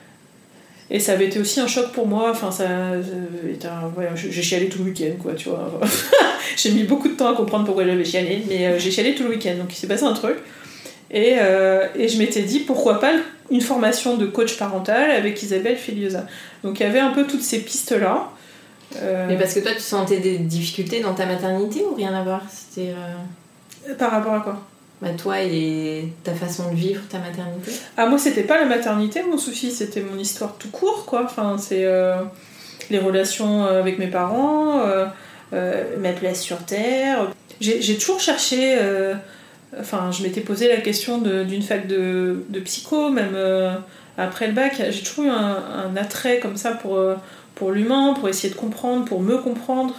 Et ça avait été aussi un choc pour moi, enfin ça, ça un, ouais, j'ai chialé tout le week-end quoi, tu vois. J'ai mis beaucoup de temps à comprendre pourquoi j'avais chialé, mais euh, j'ai chialé tout le week-end, donc il s'est passé un truc. Et, euh, et je m'étais dit pourquoi pas une formation de coach parental avec Isabelle Filiosa. Donc il y avait un peu toutes ces pistes-là. Euh... Mais parce que toi tu sentais des difficultés dans ta maternité ou rien à voir? C'était, euh... Par rapport à quoi? Bah toi et ta façon de vivre ta maternité. Ah moi c'était pas la maternité mon souci, c'était mon histoire tout court quoi, enfin c'est euh, les relations avec mes parents, euh, euh, ma place sur terre. J'ai, j'ai toujours cherché, euh, enfin je m'étais posé la question de, d'une fac de, de psycho même euh, après le bac, j'ai toujours eu un, un attrait comme ça pour, pour l'humain, pour essayer de comprendre, pour me comprendre.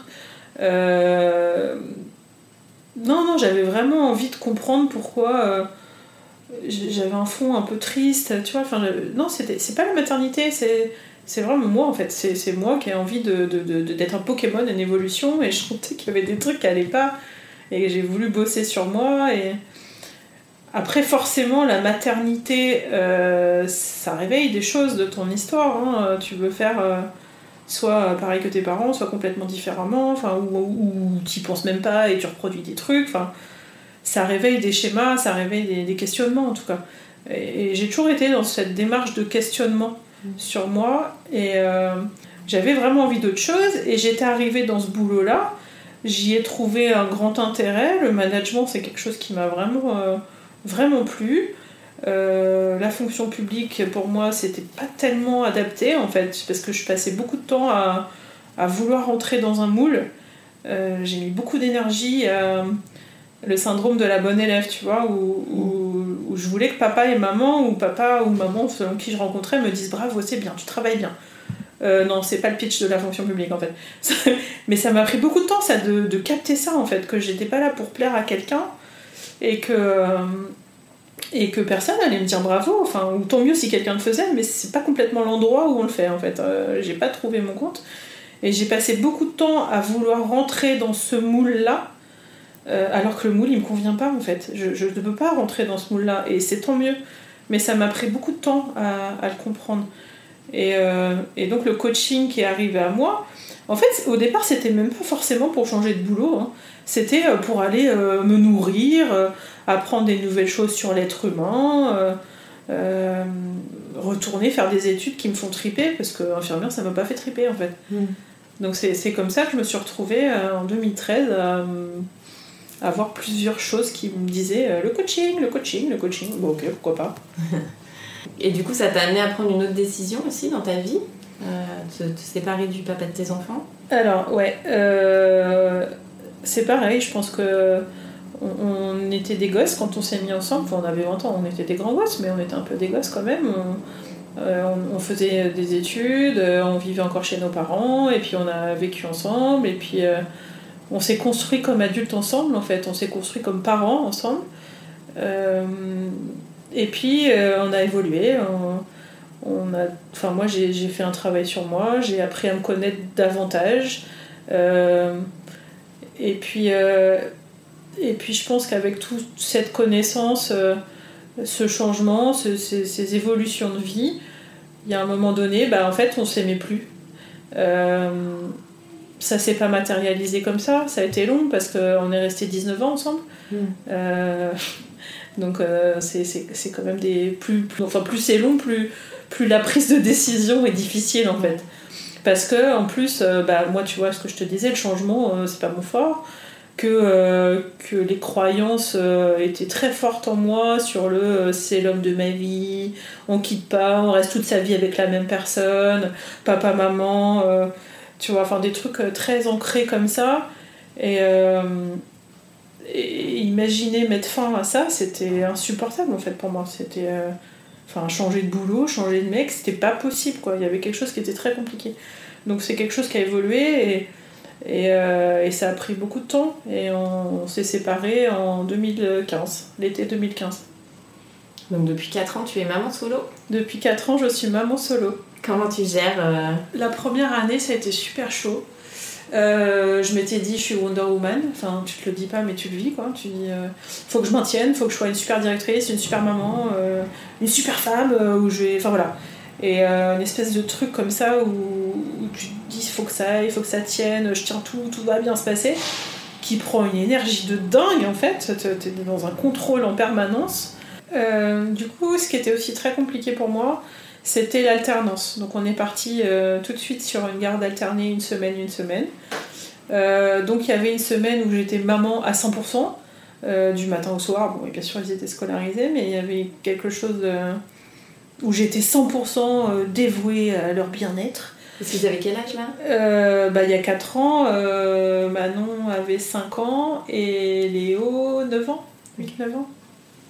Euh, Non, non, j'avais vraiment envie de comprendre pourquoi euh, j'avais un fond un peu triste, tu vois. Enfin, je, non, c'était, c'est pas la maternité, c'est, c'est vraiment moi en fait. C'est, c'est moi qui ai envie de, de, de, d'être un Pokémon en évolution et je sentais qu'il y avait des trucs qui allaient pas et j'ai voulu bosser sur moi. Et après, forcément, la maternité, euh, ça réveille des choses de ton histoire. Hein. Tu veux faire. Euh, soit pareil que tes parents, soit complètement différemment, enfin, ou, ou, ou tu y penses même pas et tu reproduis des trucs, enfin, ça réveille des schémas, ça réveille des, des questionnements en tout cas. Et, et j'ai toujours été dans cette démarche de questionnement mmh. sur moi, et euh, j'avais vraiment envie d'autre chose, et j'étais arrivée dans ce boulot-là, j'y ai trouvé un grand intérêt, le management c'est quelque chose qui m'a vraiment, euh, vraiment plu. Euh, la fonction publique pour moi c'était pas tellement adapté en fait parce que je passais beaucoup de temps à, à vouloir rentrer dans un moule. Euh, j'ai mis beaucoup d'énergie à le syndrome de la bonne élève, tu vois, où, où, où je voulais que papa et maman ou papa ou maman selon qui je rencontrais me disent bravo, c'est bien, tu travailles bien. Euh, non, c'est pas le pitch de la fonction publique en fait. Mais ça m'a pris beaucoup de temps ça, de, de capter ça en fait, que j'étais pas là pour plaire à quelqu'un et que euh, et que personne allait me dire bravo, enfin, ou tant mieux si quelqu'un le faisait, mais c'est pas complètement l'endroit où on le fait en fait. Euh, j'ai pas trouvé mon compte et j'ai passé beaucoup de temps à vouloir rentrer dans ce moule là euh, alors que le moule il me convient pas en fait. Je, je ne peux pas rentrer dans ce moule là et c'est tant mieux, mais ça m'a pris beaucoup de temps à, à le comprendre. Et, euh, et donc le coaching qui est arrivé à moi, en fait au départ c'était même pas forcément pour changer de boulot, hein. C'était pour aller euh, me nourrir, euh, apprendre des nouvelles choses sur l'être humain, euh, euh, retourner faire des études qui me font triper, parce que infirmière ça m'a pas fait triper en fait. Mmh. Donc c'est, c'est comme ça que je me suis retrouvée euh, en deux mille treize à, à voir plusieurs choses qui me disaient euh, le coaching, le coaching, le coaching, bon ok pourquoi pas. Et du coup ça t'a amené à prendre une autre décision aussi dans ta vie, euh, te, te séparer du papa de tes enfants? Alors ouais, euh... c'est pareil, je pense que on, on était des gosses quand on s'est mis ensemble, enfin, on avait vingt ans, on était des grands gosses, mais on était un peu des gosses quand même. On, euh, on, on faisait des études, on vivait encore chez nos parents, et puis on a vécu ensemble, et puis euh, on s'est construit comme adultes ensemble en fait, on s'est construit comme parents ensemble. Euh, et puis euh, on a évolué, on, on a, enfin moi j'ai, j'ai fait un travail sur moi, j'ai appris à me connaître davantage. Euh, et puis, euh, et puis je pense qu'avec toute cette connaissance, euh, ce changement, ce, ces, ces évolutions de vie, il y a un moment donné, bah, en fait, on ne s'aimait plus. Euh, ça s'est pas matérialisé comme ça, ça a été long parce qu'on est restés dix-neuf ans ensemble. Mmh. Euh, donc euh, c'est, c'est, c'est quand même des... Plus, plus, enfin, plus c'est long, plus, plus la prise de décision est difficile en fait. Parce que en plus, euh, bah, moi tu vois ce que je te disais, le changement, euh, c'est pas mon fort. Que, euh, que les croyances euh, étaient très fortes en moi sur le euh, c'est l'homme de ma vie, on quitte pas, on reste toute sa vie avec la même personne, papa, maman, euh, tu vois, enfin des trucs euh, très ancrés comme ça. Et, euh, et imaginer mettre fin à ça, c'était insupportable en fait pour moi. C'était euh, enfin, changer de boulot, changer de mec, c'était pas possible quoi. Il y avait quelque chose qui était très compliqué. Donc c'est quelque chose qui a évolué et Et, euh, et ça a pris beaucoup de temps et on, on s'est séparés en deux mille quinze, l'été deux mille quinze. Donc depuis quatre ans tu es maman solo ? Depuis quatre ans je suis maman solo. Comment tu gères euh... La première année ça a été super chaud. Euh, je m'étais dit je suis Wonder Woman, enfin tu te le dis pas mais tu le vis quoi. Tu dis euh, faut que je maintienne, faut que je sois une super directrice, une super maman, euh, une super femme, euh, où je vais... Enfin voilà. Et euh, une espèce de truc comme ça où, où tu te dis il faut que ça aille, il faut que ça tienne, je tiens tout, tout va bien se passer, qui prend une énergie de dingue en fait, t'es dans un contrôle en permanence. Euh, du coup, ce qui était aussi très compliqué pour moi, c'était l'alternance. Donc on est parti euh, tout de suite sur une garde alternée, une semaine, une semaine. Euh, donc il y avait une semaine où j'étais maman à cent pour cent, euh, du matin au soir. Bon, et bien sûr ils étaient scolarisés, mais il y avait quelque chose de... où j'étais cent pour cent dévouée à leur bien-être. Parce qu'ils avaient quel âge là ? euh, bah, il y a quatre ans, euh, Manon avait cinq ans et Léo neuf ans, huit neuf ans.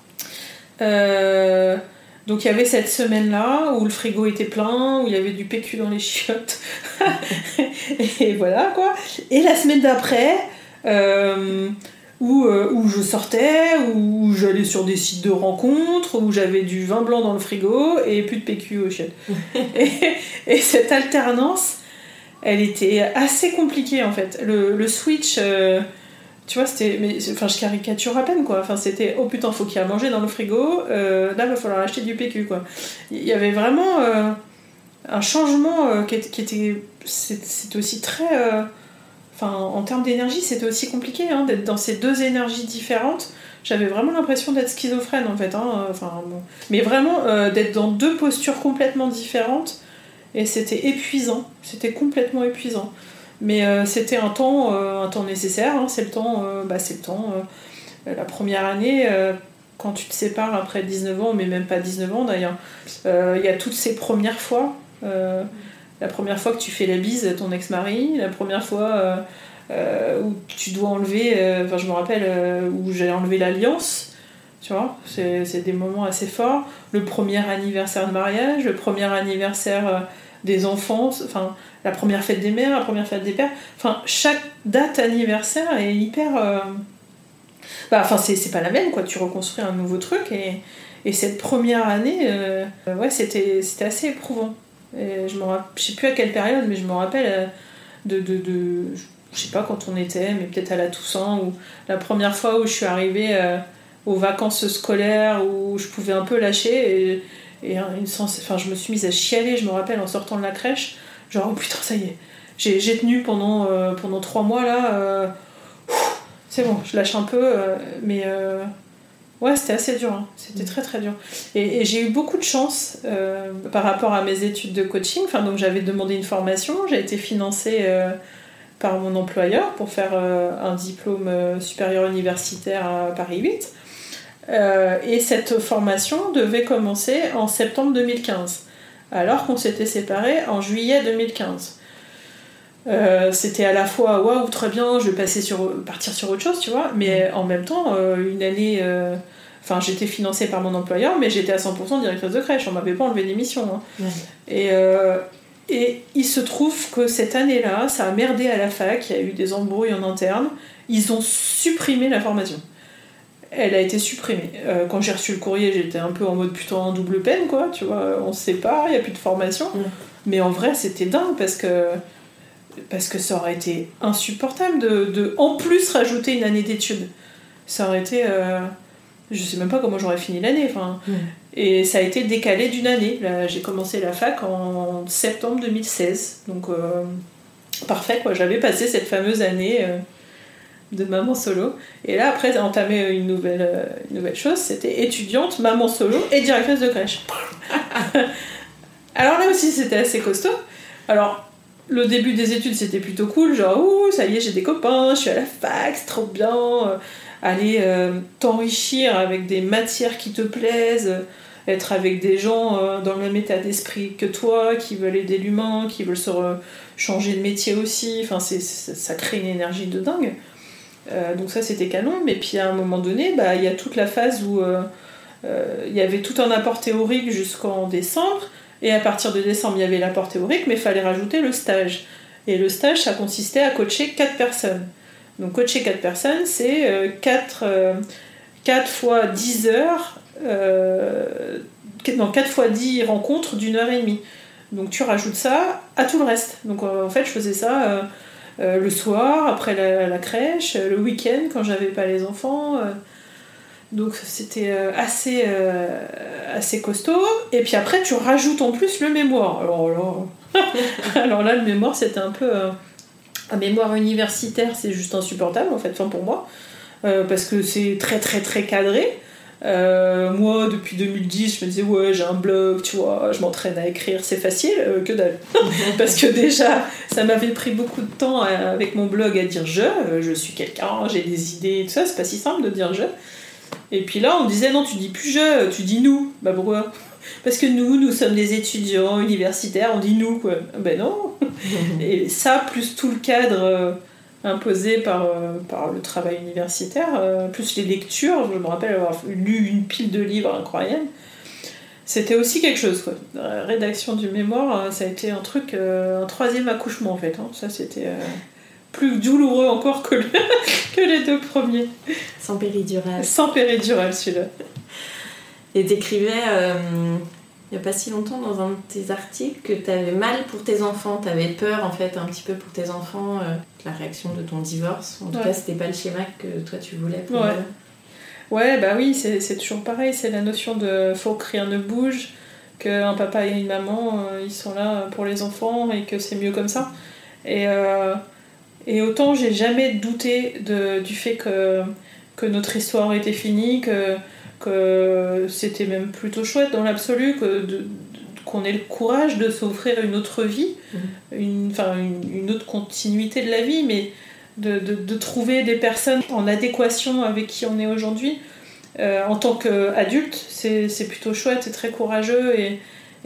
Euh, donc il y avait cette semaine-là où le frigo était plein, où il y avait du P Q dans les chiottes. Et voilà quoi. Et la semaine d'après... Euh, Où, euh, où je sortais, où j'allais sur des sites de rencontres, où j'avais du vin blanc dans le frigo et plus de P Q aux chiottes. et, et cette alternance, elle était assez compliquée en fait. Le, le switch, euh, tu vois, c'était... Mais, enfin, je caricature à peine quoi. Enfin, c'était oh putain, faut qu'il y ait à manger dans le frigo, euh, là, il va falloir acheter du P Q quoi. Il y avait vraiment euh, un changement euh, qui, qui était... C'était aussi très... Euh, Enfin, en termes d'énergie, c'était aussi compliqué hein, d'être dans ces deux énergies différentes. J'avais vraiment l'impression d'être schizophrène en fait. Hein, enfin, bon. Mais vraiment euh, d'être dans deux postures complètement différentes. Et c'était épuisant. C'était complètement épuisant. Mais euh, c'était un temps, euh, un temps nécessaire. Hein, c'est le temps. Euh, bah, c'est le temps. Euh, la première année, euh, quand tu te sépares après dix-neuf ans, mais même pas dix-neuf ans d'ailleurs, il euh, y a toutes ces premières fois. Euh, La première fois que tu fais la bise à ton ex-mari, la première fois euh, euh, où tu dois enlever, enfin euh, je me rappelle euh, où j'ai enlevé l'alliance, tu vois, c'est, c'est des moments assez forts. Le premier anniversaire de mariage, le premier anniversaire euh, des enfants, enfin la première fête des mères, la première fête des pères, enfin chaque date anniversaire est hyper... Euh... Bah, enfin c'est, c'est pas la même quoi, tu reconstruis un nouveau truc et, et cette première année, euh, ouais c'était, c'était assez éprouvant. Et je me rappelle, je sais plus à quelle période, mais je me rappelle de, de, de je sais pas quand on était, mais peut-être à la Toussaint, ou la première fois où je suis arrivée euh, aux vacances scolaires, où je pouvais un peu lâcher, et, et une sens, enfin, je me suis mise à chialer, je me rappelle, en sortant de la crèche, genre oh putain, ça y est, j'ai, j'ai tenu pendant, euh, pendant trois mois là, euh, ouf, c'est bon, je lâche un peu, euh, mais... Euh, ouais, c'était assez dur, hein. C'était très très dur. Et, et j'ai eu beaucoup de chance euh, par rapport à mes études de coaching. Enfin, donc j'avais demandé une formation, j'ai été financée euh, par mon employeur pour faire euh, un diplôme euh, supérieur universitaire à Paris huit. Euh, et cette formation devait commencer en septembre deux mille quinze, alors qu'on s'était séparés en juillet deux mille quinze. Euh, c'était à la fois waouh très bien, je vais passer sur, partir sur autre chose tu vois, mais en même temps euh, une année euh, enfin j'étais financée par mon employeur mais j'étais à cent pour cent directrice de crèche, on m'avait pas enlevé d'émission hein. Ouais. et, euh, et il se trouve que cette année là ça a merdé à la fac, il y a eu des embrouilles en interne, ils ont supprimé la formation, elle a été supprimée. Euh, quand j'ai reçu le courrier j'étais un peu en mode putain en double peine quoi, tu vois, on se sépare, il n'y a plus de formation. Ouais. Mais en vrai c'était dingue parce que parce que ça aurait été insupportable de, de en plus rajouter une année d'études. Ça aurait été... Euh, je sais même pas comment j'aurais fini l'année. Enfin, mmh. Et ça a été décalé d'une année. Là, j'ai commencé la fac en septembre deux mille seize. Donc, euh, parfait, quoi. J'avais passé cette fameuse année euh, de maman solo. Et là, après, j'ai entamé une nouvelle, euh, une nouvelle chose. C'était étudiante, maman solo et directrice de crèche. Alors là aussi, c'était assez costaud. Alors... Le début des études, c'était plutôt cool, genre, ouh, ça y est, j'ai des copains, je suis à la fac, c'est trop bien, euh, aller euh, t'enrichir avec des matières qui te plaisent, euh, être avec des gens euh, dans le même état d'esprit que toi, qui veulent aider l'humain, qui veulent se re- changer de métier aussi, enfin, c'est, c'est, ça crée une énergie de dingue. Euh, donc ça, c'était canon, mais puis à un moment donné, bah, y a toute la phase où il euh, euh, y avait tout un apport théorique jusqu'en décembre. Et à partir de décembre, il y avait l'apport théorique, mais il fallait rajouter le stage. Et le stage, ça consistait à coacher quatre personnes. Donc coacher quatre personnes, c'est euh, quatre, euh, quatre fois dix heures, euh, non, quatre fois dix rencontres d'une heure et demie. Donc tu rajoutes ça à tout le reste. Donc euh, en fait, je faisais ça euh, euh, le soir, après la, la crèche, le week-end, quand j'avais pas les enfants... Euh, Donc c'était assez, euh, assez costaud. Et puis après, tu rajoutes en plus le mémoire. Alors là, alors là le mémoire, c'était un peu... Euh, un mémoire universitaire, c'est juste insupportable, en fait, enfin, pour moi. Euh, parce que c'est très, très, très cadré. Euh, moi, depuis deux mille dix, je me disais, ouais, j'ai un blog, tu vois, je m'entraîne à écrire, c'est facile, euh, que dalle. Parce que déjà, ça m'avait pris beaucoup de temps à, avec mon blog à dire je, euh, je suis quelqu'un, j'ai des idées, tout ça, c'est pas si simple de dire je. Et puis là, on me disait, non, tu dis plus je, tu dis nous. Bah pourquoi ? Parce que nous, nous sommes des étudiants universitaires, on dit nous, quoi. Ben non. Et ça, plus tout le cadre euh, imposé par, euh, par le travail universitaire, euh, plus les lectures, je me rappelle avoir lu une pile de livres incroyables, c'était aussi quelque chose, quoi. La rédaction du mémoire, ça a été un truc, euh, un troisième accouchement, en fait. Hein. Ça, c'était... Euh... plus douloureux encore que, le, que les deux premiers. Sans péridurale. Sans péridurale, celui-là. Et t'écrivais, euh, il n'y a pas si longtemps, dans un de tes articles, que t'avais mal pour tes enfants. T'avais peur, en fait, un petit peu pour tes enfants, euh, la réaction de ton divorce. En tout ouais. cas, c'était pas le schéma que toi, tu voulais pour ouais. eux. Ouais, bah oui, c'est, c'est toujours pareil. C'est la notion de « faut que rien ne bouge », qu'un papa et une maman, euh, ils sont là pour les enfants et que c'est mieux comme ça. Et... Euh, Et autant j'ai jamais douté de, du fait que, que notre histoire était finie, que, que c'était même plutôt chouette dans l'absolu, que de, de, qu'on ait le courage de s'offrir une autre vie, mmh. une, enfin, une, une autre continuité de la vie, mais de, de, de trouver des personnes en adéquation avec qui on est aujourd'hui. Euh, en tant qu'adulte, c'est, c'est plutôt chouette, c'est très courageux et,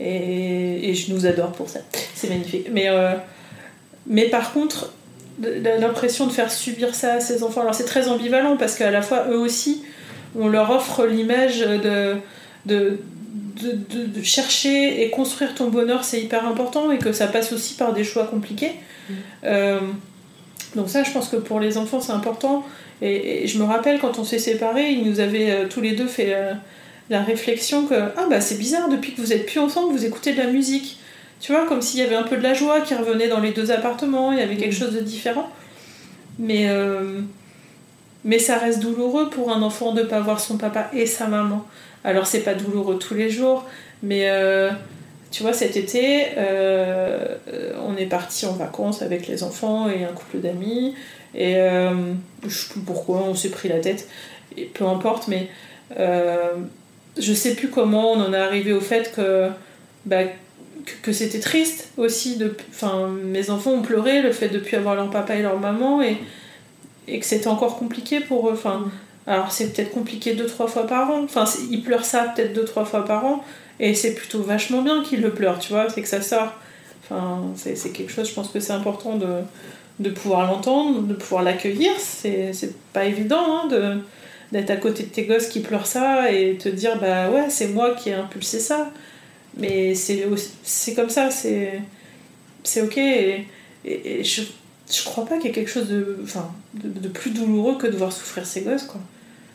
et, et je nous adore pour ça. C'est magnifique. Mais, euh, mais par contre... l'impression de faire subir ça à ses enfants, alors c'est très ambivalent parce qu'à la fois eux aussi on leur offre l'image de, de, de, de, de chercher et construire ton bonheur, c'est hyper important et que ça passe aussi par des choix compliqués. mmh. euh, donc ça je pense que pour les enfants c'est important et, et je me rappelle quand on s'est séparés, ils nous avaient euh, tous les deux fait euh, la réflexion que ah bah c'est bizarre, depuis que vous êtes plus ensemble vous écoutez de la musique. Tu vois, comme s'il y avait un peu de la joie qui revenait dans les deux appartements, il y avait quelque chose de différent. Mais, euh, mais ça reste douloureux pour un enfant de ne pas voir son papa et sa maman. Alors, c'est pas douloureux tous les jours, mais euh, tu vois, cet été, euh, on est partis en vacances avec les enfants et un couple d'amis. Et euh, je sais plus pourquoi, on s'est pris la tête, et peu importe, mais euh, je sais plus comment on en est arrivé au fait que. Bah, que c'était triste aussi, de, enfin, mes enfants ont pleuré le fait de ne plus avoir leur papa et leur maman et, et que c'était encore compliqué pour eux. Enfin, alors c'est peut-être compliqué deux trois fois par an, enfin, ils pleurent ça peut-être deux trois fois par an et c'est plutôt vachement bien qu'ils le pleurent, tu vois, c'est que ça sort. Enfin, c'est, c'est quelque chose, je pense que c'est important de, de pouvoir l'entendre, de pouvoir l'accueillir. C'est, c'est pas évident hein, de, d'être à côté de tes gosses qui pleurent ça et te dire bah ouais, c'est moi qui ai impulsé ça. Mais c'est, c'est comme ça, c'est, c'est ok. Et, et, et je, je crois pas qu'il y ait quelque chose de, enfin, de, de plus douloureux que de voir souffrir ses gosses, quoi.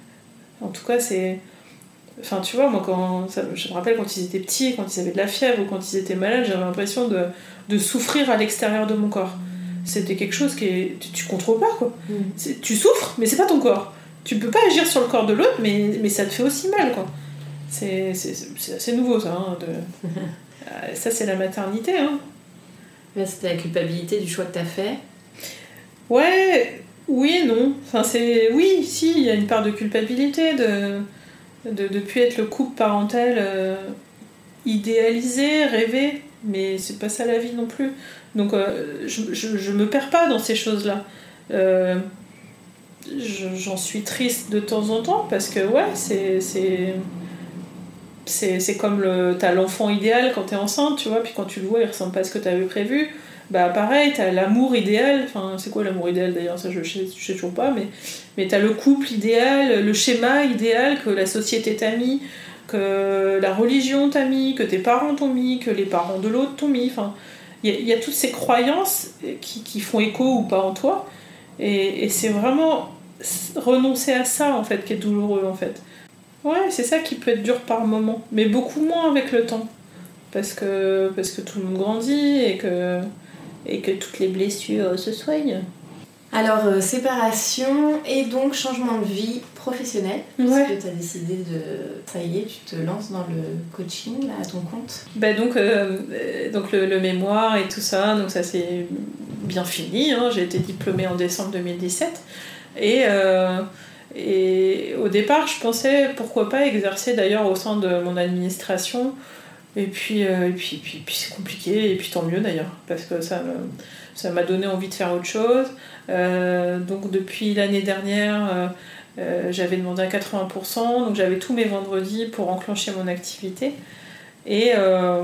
En tout cas, c'est. Enfin, tu vois, moi, quand, ça, je me rappelle quand ils étaient petits, quand ils avaient de la fièvre ou quand ils étaient malades, j'avais l'impression de, de souffrir à l'extérieur de mon corps. c'était quelque chose qui est... Tu, tu contrôles pas, quoi. Mmh. C'est, tu souffres, mais c'est pas ton corps. Tu peux pas agir sur le corps de l'autre, mais, mais ça te fait aussi mal, quoi. C'est, c'est, c'est assez nouveau, ça. Hein, de... ça, c'est la maternité. Hein. Là, c'était la culpabilité du choix que t'as fait. Ouais, oui et non. Enfin, c'est... Oui, si, il y a une part de culpabilité de de ne plus être le couple parental euh, idéalisé, rêvé, mais c'est pas ça la vie non plus. Donc euh, je, je, je me perds pas dans ces choses-là. Euh, je, j'en suis triste de temps en temps parce que ouais, c'est... c'est... C'est, c'est comme le, t'as l'enfant idéal quand t'es enceinte, tu vois, puis quand tu le vois, il ressemble pas à ce que t'avais prévu. Bah pareil, t'as l'amour idéal, enfin c'est quoi l'amour idéal d'ailleurs, ça je sais, je sais toujours pas, mais, mais t'as le couple idéal, le schéma idéal que la société t'a mis, que la religion t'a mis, que tes parents t'ont mis, que les parents de l'autre t'ont mis, enfin il y, y a toutes ces croyances qui, qui font écho ou pas en toi, et, et c'est vraiment renoncer à ça en fait qui est douloureux en fait. Ouais, c'est ça qui peut être dur par moment, mais beaucoup moins avec le temps, parce que, parce que tout le monde grandit et que, et que toutes les blessures se soignent. Alors, euh, séparation et donc changement de vie professionnel, ouais. Parce que tu as décidé de... Ça y est, tu te lances dans le coaching, là, à ton compte. Bah donc, euh, donc le, le mémoire et tout ça, donc ça c'est bien fini, hein. J'ai été diplômée en décembre deux mille dix-sept, et... Euh, Et au départ, je pensais pourquoi pas exercer d'ailleurs au sein de mon administration. Et puis, euh, et puis, puis, puis c'est compliqué, et puis tant mieux d'ailleurs, parce que ça, me, ça m'a donné envie de faire autre chose. Euh, donc depuis l'année dernière, euh, euh, j'avais demandé à quatre-vingts pour cent, donc j'avais tous mes vendredis pour enclencher mon activité. Et, euh,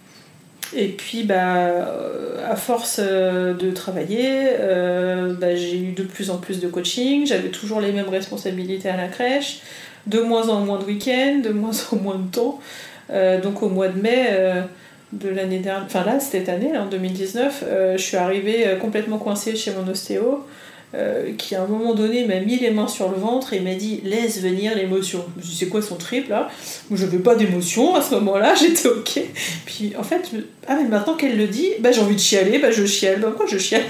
et puis, bah, à force de travailler, euh, bah, j'ai eu de plus en plus de coaching, j'avais toujours les mêmes responsabilités à la crèche, de moins en moins de week-ends, de moins en moins de temps. Euh, donc au mois de mai euh, de l'année dernière, enfin là, cette année, là, en deux mille dix-neuf, euh, je suis arrivée euh, complètement coincée chez mon ostéo, euh, qui à un moment donné m'a mis les mains sur le ventre et m'a dit « laisse venir l'émotion ». Je me suis dit « c'est quoi son trip là ?» Moi je n'avais pas d'émotion à ce moment-là, j'étais ok. Puis en fait, ah mais maintenant qu'elle le dit, bah, j'ai envie de chialer, bah, je chiale, bah, pourquoi je chiale?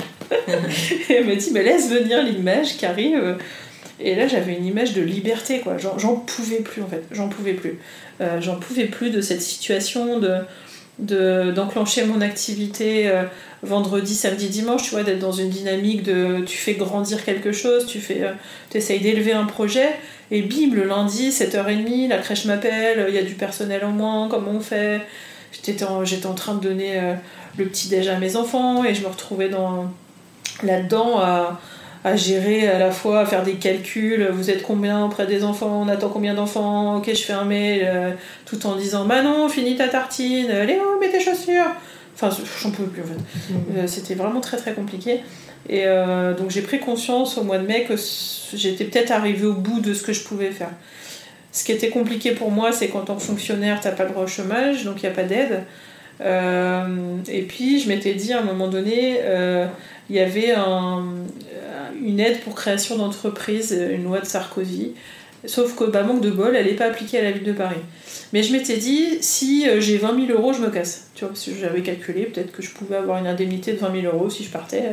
Et elle m'a dit bah, « laisse venir l'image qui arrive ». Et là j'avais une image de liberté, quoi. J'en, j'en pouvais plus en fait, j'en pouvais plus. Euh, j'en pouvais plus de cette situation de, de, d'enclencher mon activité euh, vendredi, samedi, dimanche, tu vois, d'être dans une dynamique de tu fais grandir quelque chose, tu fais, euh, t'essayes d'élever un projet, et bim, le lundi, sept heures trente, la crèche m'appelle, il y a du personnel en moins, comment on fait? J'étais en, j'étais en train de donner euh, le petit-déj à mes enfants, et je me retrouvais dans, là-dedans à... à gérer à la fois, à faire des calculs, vous êtes combien auprès des enfants, on attend combien d'enfants, ok je fais un mail, euh, tout en disant bah non, finis ta tartine, Léo, mets tes chaussures. Enfin, j'en pouvais plus en fait. Mmh. Euh, c'était vraiment très très compliqué. Et euh, donc j'ai pris conscience au mois de mai que j'étais peut-être arrivée au bout de ce que je pouvais faire. Ce qui était compliqué pour moi, c'est qu'en tant que fonctionnaire, t'as pas le droit au chômage, donc il n'y a pas d'aide. Euh, et puis je m'étais dit à un moment donné, euh, il y avait un, une aide pour création d'entreprise, une loi de Sarkozy, sauf que bah, manque de bol, elle n'est pas appliquée à la ville de Paris. Mais je m'étais dit, si j'ai vingt mille euros, je me casse. Tu vois, parce que j'avais calculé, peut-être que je pouvais avoir une indemnité de vingt mille euros si je partais.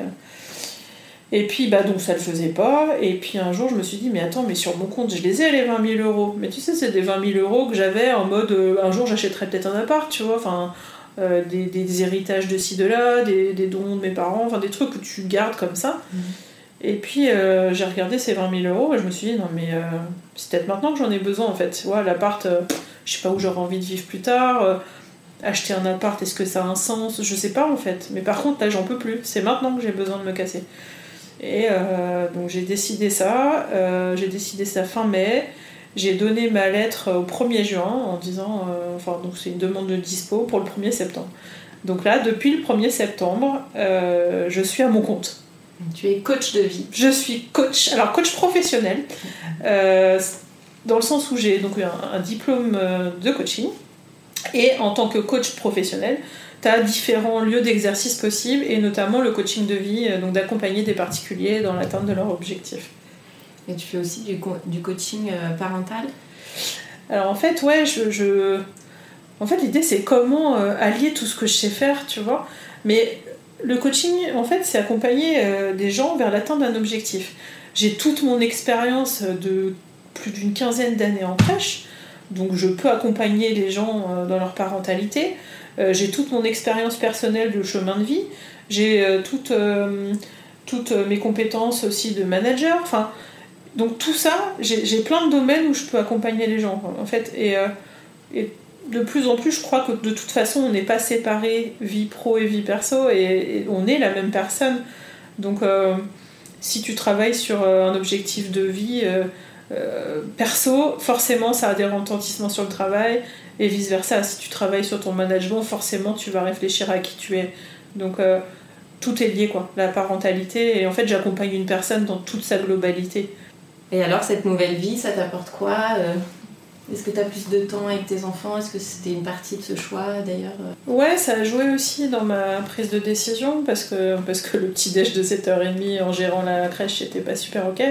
Et puis, bah, donc ça le faisait pas. Et puis un jour, je me suis dit, mais attends, mais sur mon compte, je les ai les vingt mille euros. Mais tu sais, c'est des vingt mille euros que j'avais en mode, euh, un jour, j'achèterais peut-être un appart, tu vois, enfin... Euh, des, des héritages de ci, de là, des, des dons de mes parents, enfin des trucs que tu gardes comme ça. Mmh. Et puis euh, j'ai regardé ces vingt mille euros et je me suis dit non mais euh, c'est peut-être maintenant que j'en ai besoin en fait. Ouais, l'appart, euh, je sais pas où j'aurai envie de vivre plus tard, euh, acheter un appart, est-ce que ça a un sens? Je sais pas en fait. Mais par contre là j'en peux plus, c'est maintenant que j'ai besoin de me casser. Et euh, donc j'ai décidé ça, euh, j'ai décidé ça fin mai. J'ai donné ma lettre au premier juin en disant, euh, enfin donc c'est une demande de dispo pour le premier septembre. Donc là, depuis le premier septembre, euh, je suis à mon compte. Tu es coach de vie. Je suis coach, alors coach professionnel, euh, dans le sens où j'ai donc un, un diplôme de coaching, et en tant que coach professionnel, tu as différents lieux d'exercice possibles, et notamment le coaching de vie, donc d'accompagner des particuliers dans l'atteinte de leurs objectifs. Et tu fais aussi du, co- du coaching euh, parental? Alors en fait, ouais, je, je... En fait, l'idée, c'est comment euh, allier tout ce que je sais faire, tu vois. Mais Le coaching, en fait, c'est accompagner euh, des gens vers l'atteinte d'un objectif. J'ai toute mon expérience de plus d'une quinzaine d'années en crèche, donc je peux accompagner les gens euh, dans leur parentalité. Euh, j'ai toute mon expérience personnelle de chemin de vie. J'ai euh, toutes, euh, toutes mes compétences aussi de manager. Enfin, donc tout ça, j'ai, j'ai plein de domaines où je peux accompagner les gens, en fait. Et, euh, et de plus en plus, je crois que de toute façon, on n'est pas séparés vie pro et vie perso, et, et on est la même personne. Donc, euh, si tu travailles sur un objectif de vie euh, euh, perso, forcément, ça a des retentissements sur le travail, et vice-versa. Si tu travailles sur ton management, forcément, tu vas réfléchir à qui tu es. Donc, euh, tout est lié, quoi, la parentalité. Et en fait, j'accompagne une personne dans toute sa globalité. Et alors, cette nouvelle vie, ça t'apporte quoi ? euh... Est-ce que tu as plus de temps avec tes enfants ? Est-ce que c'était une partie de ce choix d'ailleurs ? Ouais, ça a joué aussi dans ma prise de décision parce que, parce que le petit déj de sept heures trente en gérant la crèche, c'était pas super ok.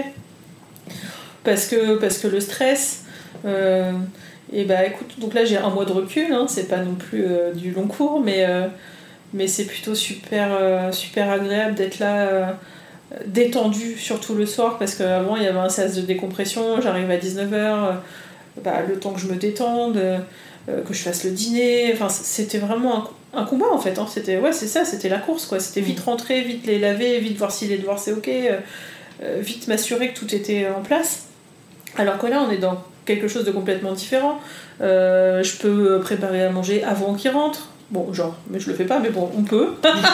Parce que, parce que le stress... Euh, et bah écoute, donc là j'ai un mois de recul, hein, c'est pas non plus euh, du long cours, mais, euh, mais c'est plutôt super, euh, super agréable d'être là... Euh, détendue, surtout le soir, parce qu'avant il y avait un sas de décompression, j'arrive à dix-neuf heures... Bah, le temps que je me détende, euh, que je fasse le dîner, enfin c'était vraiment un, un combat en fait, hein. C'était, ouais, c'est ça, c'était la course quoi, c'était vite rentrer, vite les laver, vite voir si les devoirs c'est ok, euh, euh, vite m'assurer que tout était en place, alors que là on est dans quelque chose de complètement différent. Euh, je peux préparer à manger avant qu'ils rentrent, bon genre, mais je le fais pas, mais bon on peut,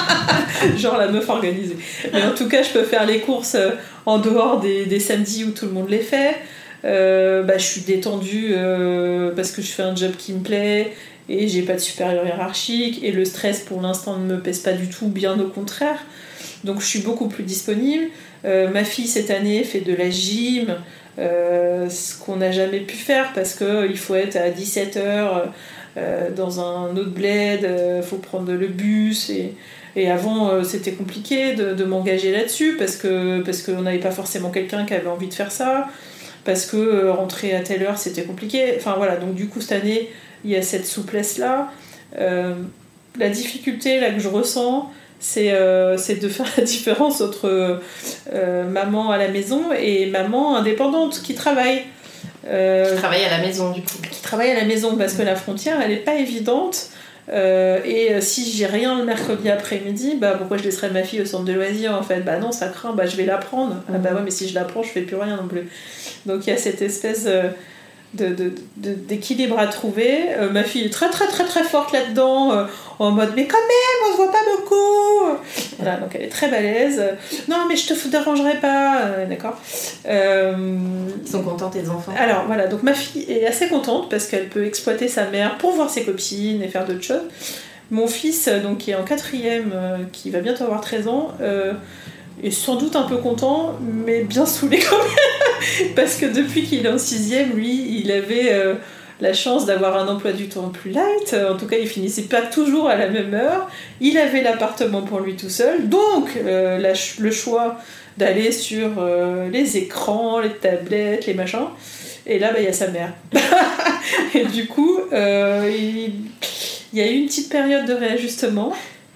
genre la meuf organisée, mais en tout cas je peux faire les courses en dehors des, des samedis où tout le monde les fait. Euh, bah, je suis détendue euh, parce que je fais un job qui me plaît et j'ai pas de supérieur hiérarchique et le stress pour l'instant ne me pèse pas du tout, bien au contraire, donc je suis beaucoup plus disponible. Euh, ma fille cette année fait de la gym, euh, ce qu'on n'a jamais pu faire parce qu'il faut être à dix-sept heures euh, dans un autre bled, il euh, faut prendre le bus et, et avant euh, c'était compliqué de, de m'engager là-dessus parce, que, parce qu'on n'avait pas forcément quelqu'un qui avait envie de faire ça, parce que euh, rentrer à telle heure c'était compliqué, enfin voilà, donc du coup cette année il y a cette souplesse là. Euh, la difficulté là que je ressens c'est, euh, c'est de faire la différence entre euh, maman à la maison et maman indépendante qui travaille euh, qui travaille à la maison du coup qui travaille à la maison parce que la frontière elle est pas évidente. Euh, et si j'ai rien le mercredi après-midi, bah pourquoi je laisserais ma fille au centre de loisirs en fait ? Bah non, ça craint, bah je vais la prendre. Ah bah ouais, mais si je la prends, je fais plus rien non plus. Donc il y a cette espèce de, de, de, de, d'équilibre à trouver. Euh, ma fille est très très très très forte là-dedans, euh, en mode mais quand même, on se voit pas beaucoup. Voilà, donc elle est très balèze. Non mais je te dérangerai pas, euh, d'accord. Euh, Ils sont contents tes enfants ? Alors voilà, donc ma fille est assez contente parce qu'elle peut exploiter sa mère pour voir ses copines et faire d'autres choses. Mon fils, donc qui est en quatrième, euh, qui va bientôt avoir treize ans, euh, est sans doute un peu content, mais bien saoulé quand même, parce que depuis qu'il est en sixième, lui, il avait euh, la chance d'avoir un emploi du temps plus light. En tout cas, il finissait pas toujours à la même heure. Il avait l'appartement pour lui tout seul, donc euh, la, le choix d'aller sur euh, les écrans, les tablettes, les machins. Et là, bah, y a sa mère. Et du coup, euh, il, il y a eu une petite période de réajustement.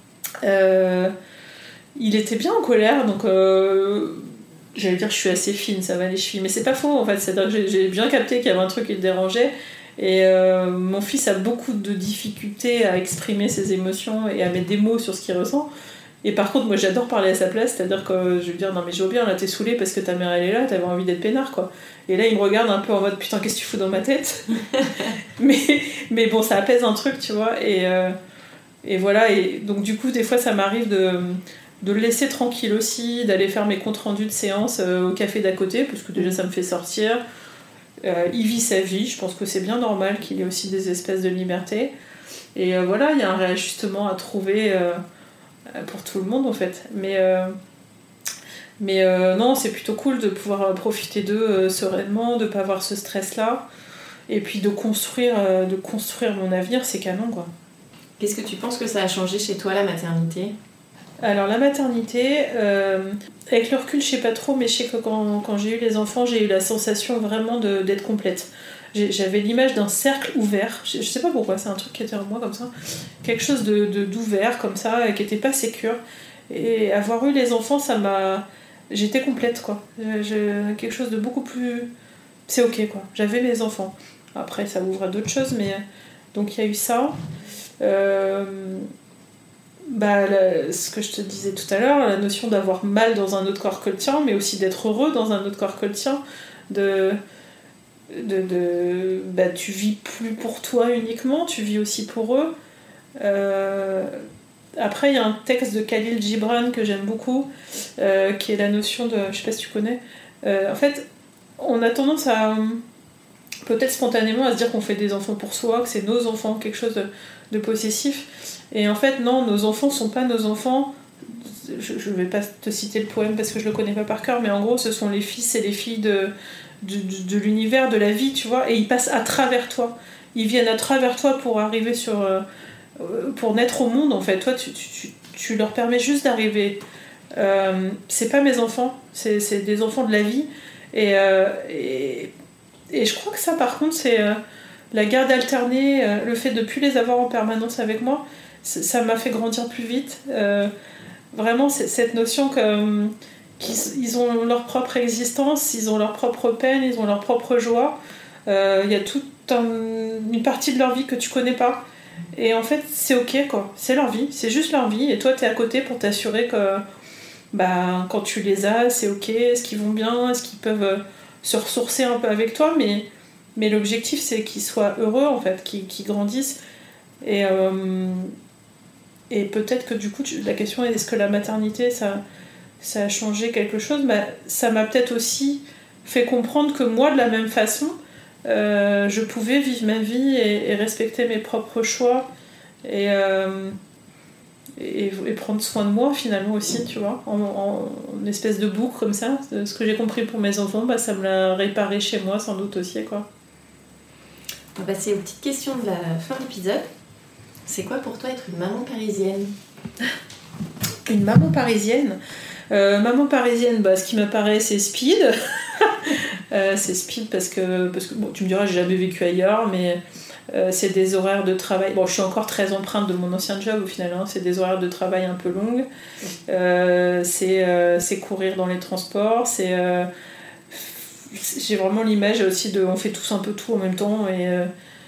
Euh, il était bien en colère, donc euh, j'allais dire que je suis assez fine, ça va les chevilles. Mais c'est pas faux, en fait. C'est-à-dire que j'ai, j'ai bien capté qu'il y avait un truc qui le dérangeait. Et euh, mon fils a beaucoup de difficultés à exprimer ses émotions et à mettre des mots sur ce qu'il ressent. Et par contre, moi j'adore parler à sa place, c'est-à-dire que je vais lui dire non mais je vois bien, là t'es saoulée parce que ta mère elle est là, t'avais envie d'être peinard quoi. Et là il me regarde un peu en mode putain qu'est-ce que tu fous dans ma tête. mais, mais bon ça apaise un truc tu vois, et, euh, et voilà, et donc du coup des fois ça m'arrive de, de le laisser tranquille aussi, d'aller faire mes comptes rendus de séance euh, au café d'à côté, parce que déjà ça me fait sortir. Euh, il vit sa vie, je pense que c'est bien normal qu'il ait aussi des espèces de liberté. Et euh, voilà, il y a un réajustement à trouver euh, pour tout le monde en fait, mais euh, mais euh, non, c'est plutôt cool de pouvoir profiter d'eux euh, sereinement, de pas avoir ce stress là, et puis de construire euh, de construire mon avenir, c'est canon quoi. Qu'est-ce que tu penses que ça a changé chez toi la maternité ? Alors la maternité, euh, avec le recul je sais pas trop, mais je sais que quand, quand j'ai eu les enfants j'ai eu la sensation vraiment de, d'être complète. j'avais l'image d'un cercle ouvert. Je, je sais pas pourquoi, c'est un truc qui était en moi comme ça. Quelque chose de, de, d'ouvert comme ça, et qui était pas sécure. Et avoir eu les enfants, ça m'a... J'étais complète, quoi. J'ai quelque chose de beaucoup plus... C'est ok, quoi. J'avais mes enfants. Après, ça ouvre à d'autres choses, mais... Donc, il y a eu ça. Euh... Bah, la... ce que je te disais tout à l'heure, la notion d'avoir mal dans un autre corps que le tien, mais aussi d'être heureux dans un autre corps que le tien. De... De, de... Bah, tu vis plus pour toi uniquement, tu vis aussi pour eux. Euh... Après, il y a un texte de Khalil Gibran que j'aime beaucoup, euh, qui est la notion de... Je sais pas si tu connais. Euh, en fait, on a tendance à... peut-être spontanément à se dire qu'on fait des enfants pour soi, que c'est nos enfants, quelque chose de, de possessif. Et en fait, non, nos enfants sont pas nos enfants. Je, je vais pas te citer le poème parce que je le connais pas par cœur, mais en gros, ce sont les fils et les filles de, de, de, de l'univers, de la vie, tu vois, et ils passent à travers toi. Ils viennent à travers toi pour arriver sur... Euh, pour naître au monde, en fait. Toi, tu, tu, tu leur permets juste d'arriver. Euh, c'est pas mes enfants, c'est, c'est des enfants de la vie. Et, euh, et, et je crois que ça, par contre, c'est euh, la garde alternée, euh, le fait de ne plus les avoir en permanence avec moi, ça m'a fait grandir plus vite. Euh, vraiment, c'est cette notion que, euh, qu'ils ils ont leur propre existence, ils ont leur propre peine, ils ont leur propre joie. Il euh, y a toute un, une partie de leur vie que tu connais pas. Et en fait, c'est ok, quoi. C'est leur vie, c'est juste leur vie. Et toi, t'es à côté pour t'assurer que bah, quand tu les as, c'est ok, est-ce qu'ils vont bien, est-ce qu'ils peuvent euh, se ressourcer un peu avec toi. Mais, mais l'objectif, c'est qu'ils soient heureux, en fait, qu'ils, qu'ils grandissent. Et, euh, et peut-être que du coup, tu, la question est, est-ce que la maternité, ça, ça a changé quelque chose? Bah, ça m'a peut-être aussi fait comprendre que moi, de la même façon, Euh, je pouvais vivre ma vie et, et respecter mes propres choix et, euh, et, et prendre soin de moi finalement aussi, tu vois, en, en, en espèce de boucle comme ça. Ce que j'ai compris pour mes enfants, bah, ça me l'a réparé chez moi sans doute aussi, quoi. On va passer aux petites questions de la fin de l'épisode. C'est quoi pour toi être une maman parisienne? Une maman parisienne euh, Maman parisienne, bah, ce qui m'apparaît, c'est speed. euh, c'est speed parce que, parce que bon, tu me diras, j'ai jamais vécu ailleurs, mais euh, c'est des horaires de travail. Bon, je suis encore très empreinte de mon ancien job au final, hein, c'est des horaires de travail un peu longues. Euh, c'est, euh, c'est courir dans les transports, c'est. Euh, j'ai vraiment l'image aussi de. On fait tous un peu tout en même temps et. Euh,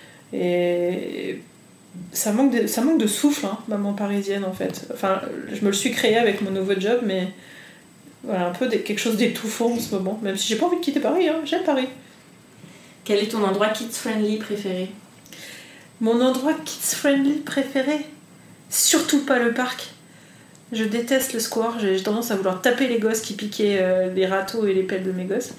et ça manque de, ça manque de souffle, hein, maman parisienne en fait. Enfin, je me le suis créé avec mon nouveau job, mais voilà, un peu des, quelque chose d'étouffant en ce moment, même si j'ai pas envie de quitter Paris, hein, j'aime Paris. Quel est ton endroit kids-friendly préféré? Mon endroit kids-friendly préféré? Surtout pas le parc. Je déteste le square, j'ai, j'ai tendance à vouloir taper les gosses qui piquaient euh, les râteaux et les pelles de mes gosses.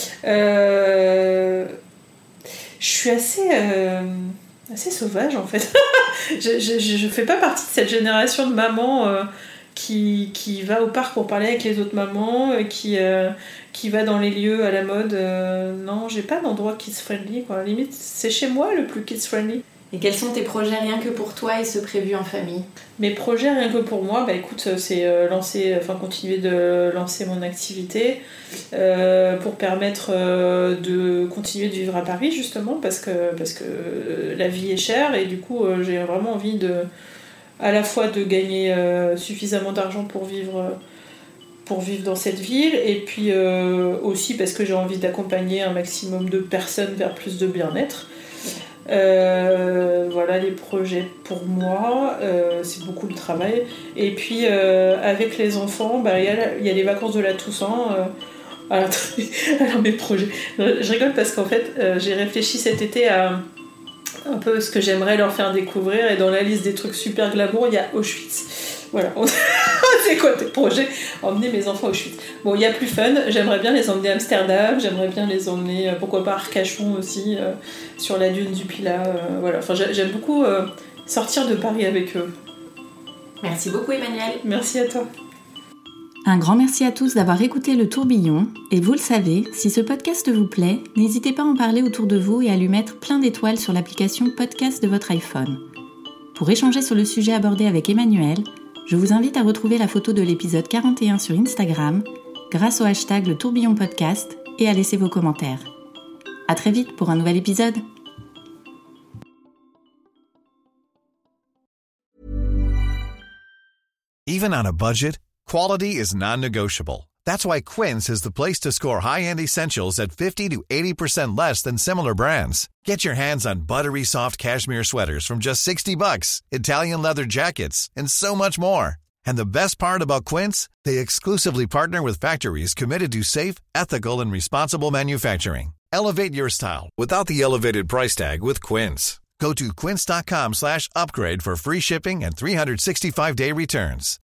Euh... Je suis assez... Euh... assez sauvage en fait. je, je, je fais pas partie de cette génération de mamans euh, qui, qui va au parc pour parler avec les autres mamans, euh, qui, euh, qui va dans les lieux à la mode. Euh, non, j'ai pas d'endroit kids friendly, quoi. Limite, c'est chez moi le plus kids friendly. Et quels sont tes projets rien que pour toi et ceux prévus en famille? Mes projets rien que pour moi, bah écoute, c'est euh, lancer, enfin continuer de lancer mon activité euh, pour permettre euh, de continuer de vivre à Paris justement parce que, parce que la vie est chère et du coup euh, j'ai vraiment envie de, à la fois de gagner euh, suffisamment d'argent pour vivre, pour vivre dans cette ville et puis euh, aussi parce que j'ai envie d'accompagner un maximum de personnes vers plus de bien-être. Euh, voilà les projets pour moi, euh, c'est beaucoup le travail. Et puis euh, avec les enfants, bah, y a, y a les vacances de la Toussaint. Euh, alors, alors mes projets, je rigole parce qu'en fait euh, j'ai réfléchi cet été à un peu ce que j'aimerais leur faire découvrir et dans la liste des trucs super glamour il y a Auschwitz. Voilà, c'est quoi tes projets? Emmener mes enfants à Auschwitz. Bon, il y a plus fun, j'aimerais bien les emmener à Amsterdam, j'aimerais bien les emmener, pourquoi pas à Arcachon aussi, euh, sur la dune du Pilat, euh, voilà. Enfin, j'aime beaucoup euh, sortir de Paris avec eux. Merci beaucoup Emmanuelle. Merci à toi. Un grand merci à tous d'avoir écouté Le Tourbillon, et vous le savez, si ce podcast vous plaît, n'hésitez pas à en parler autour de vous et à lui mettre plein d'étoiles sur l'application podcast de votre iPhone. Pour échanger sur le sujet abordé avec Emmanuelle, je vous invite à retrouver la photo de l'épisode quarante et un sur Instagram, grâce au hashtag Le Tourbillon Podcast, et à laisser vos commentaires. À très vite pour un nouvel épisode. Even on a budget, quality is non-negotiable. That's why Quince is the place to score high-end essentials at fifty to eighty percent less than similar brands. Get your hands on buttery soft cashmere sweaters from just sixty bucks, Italian leather jackets, and so much more. And the best part about Quince, they exclusively partner with factories committed to safe, ethical, and responsible manufacturing. Elevate your style without the elevated price tag with Quince. Go to quince.com slash upgrade for free shipping and three sixty-five day returns.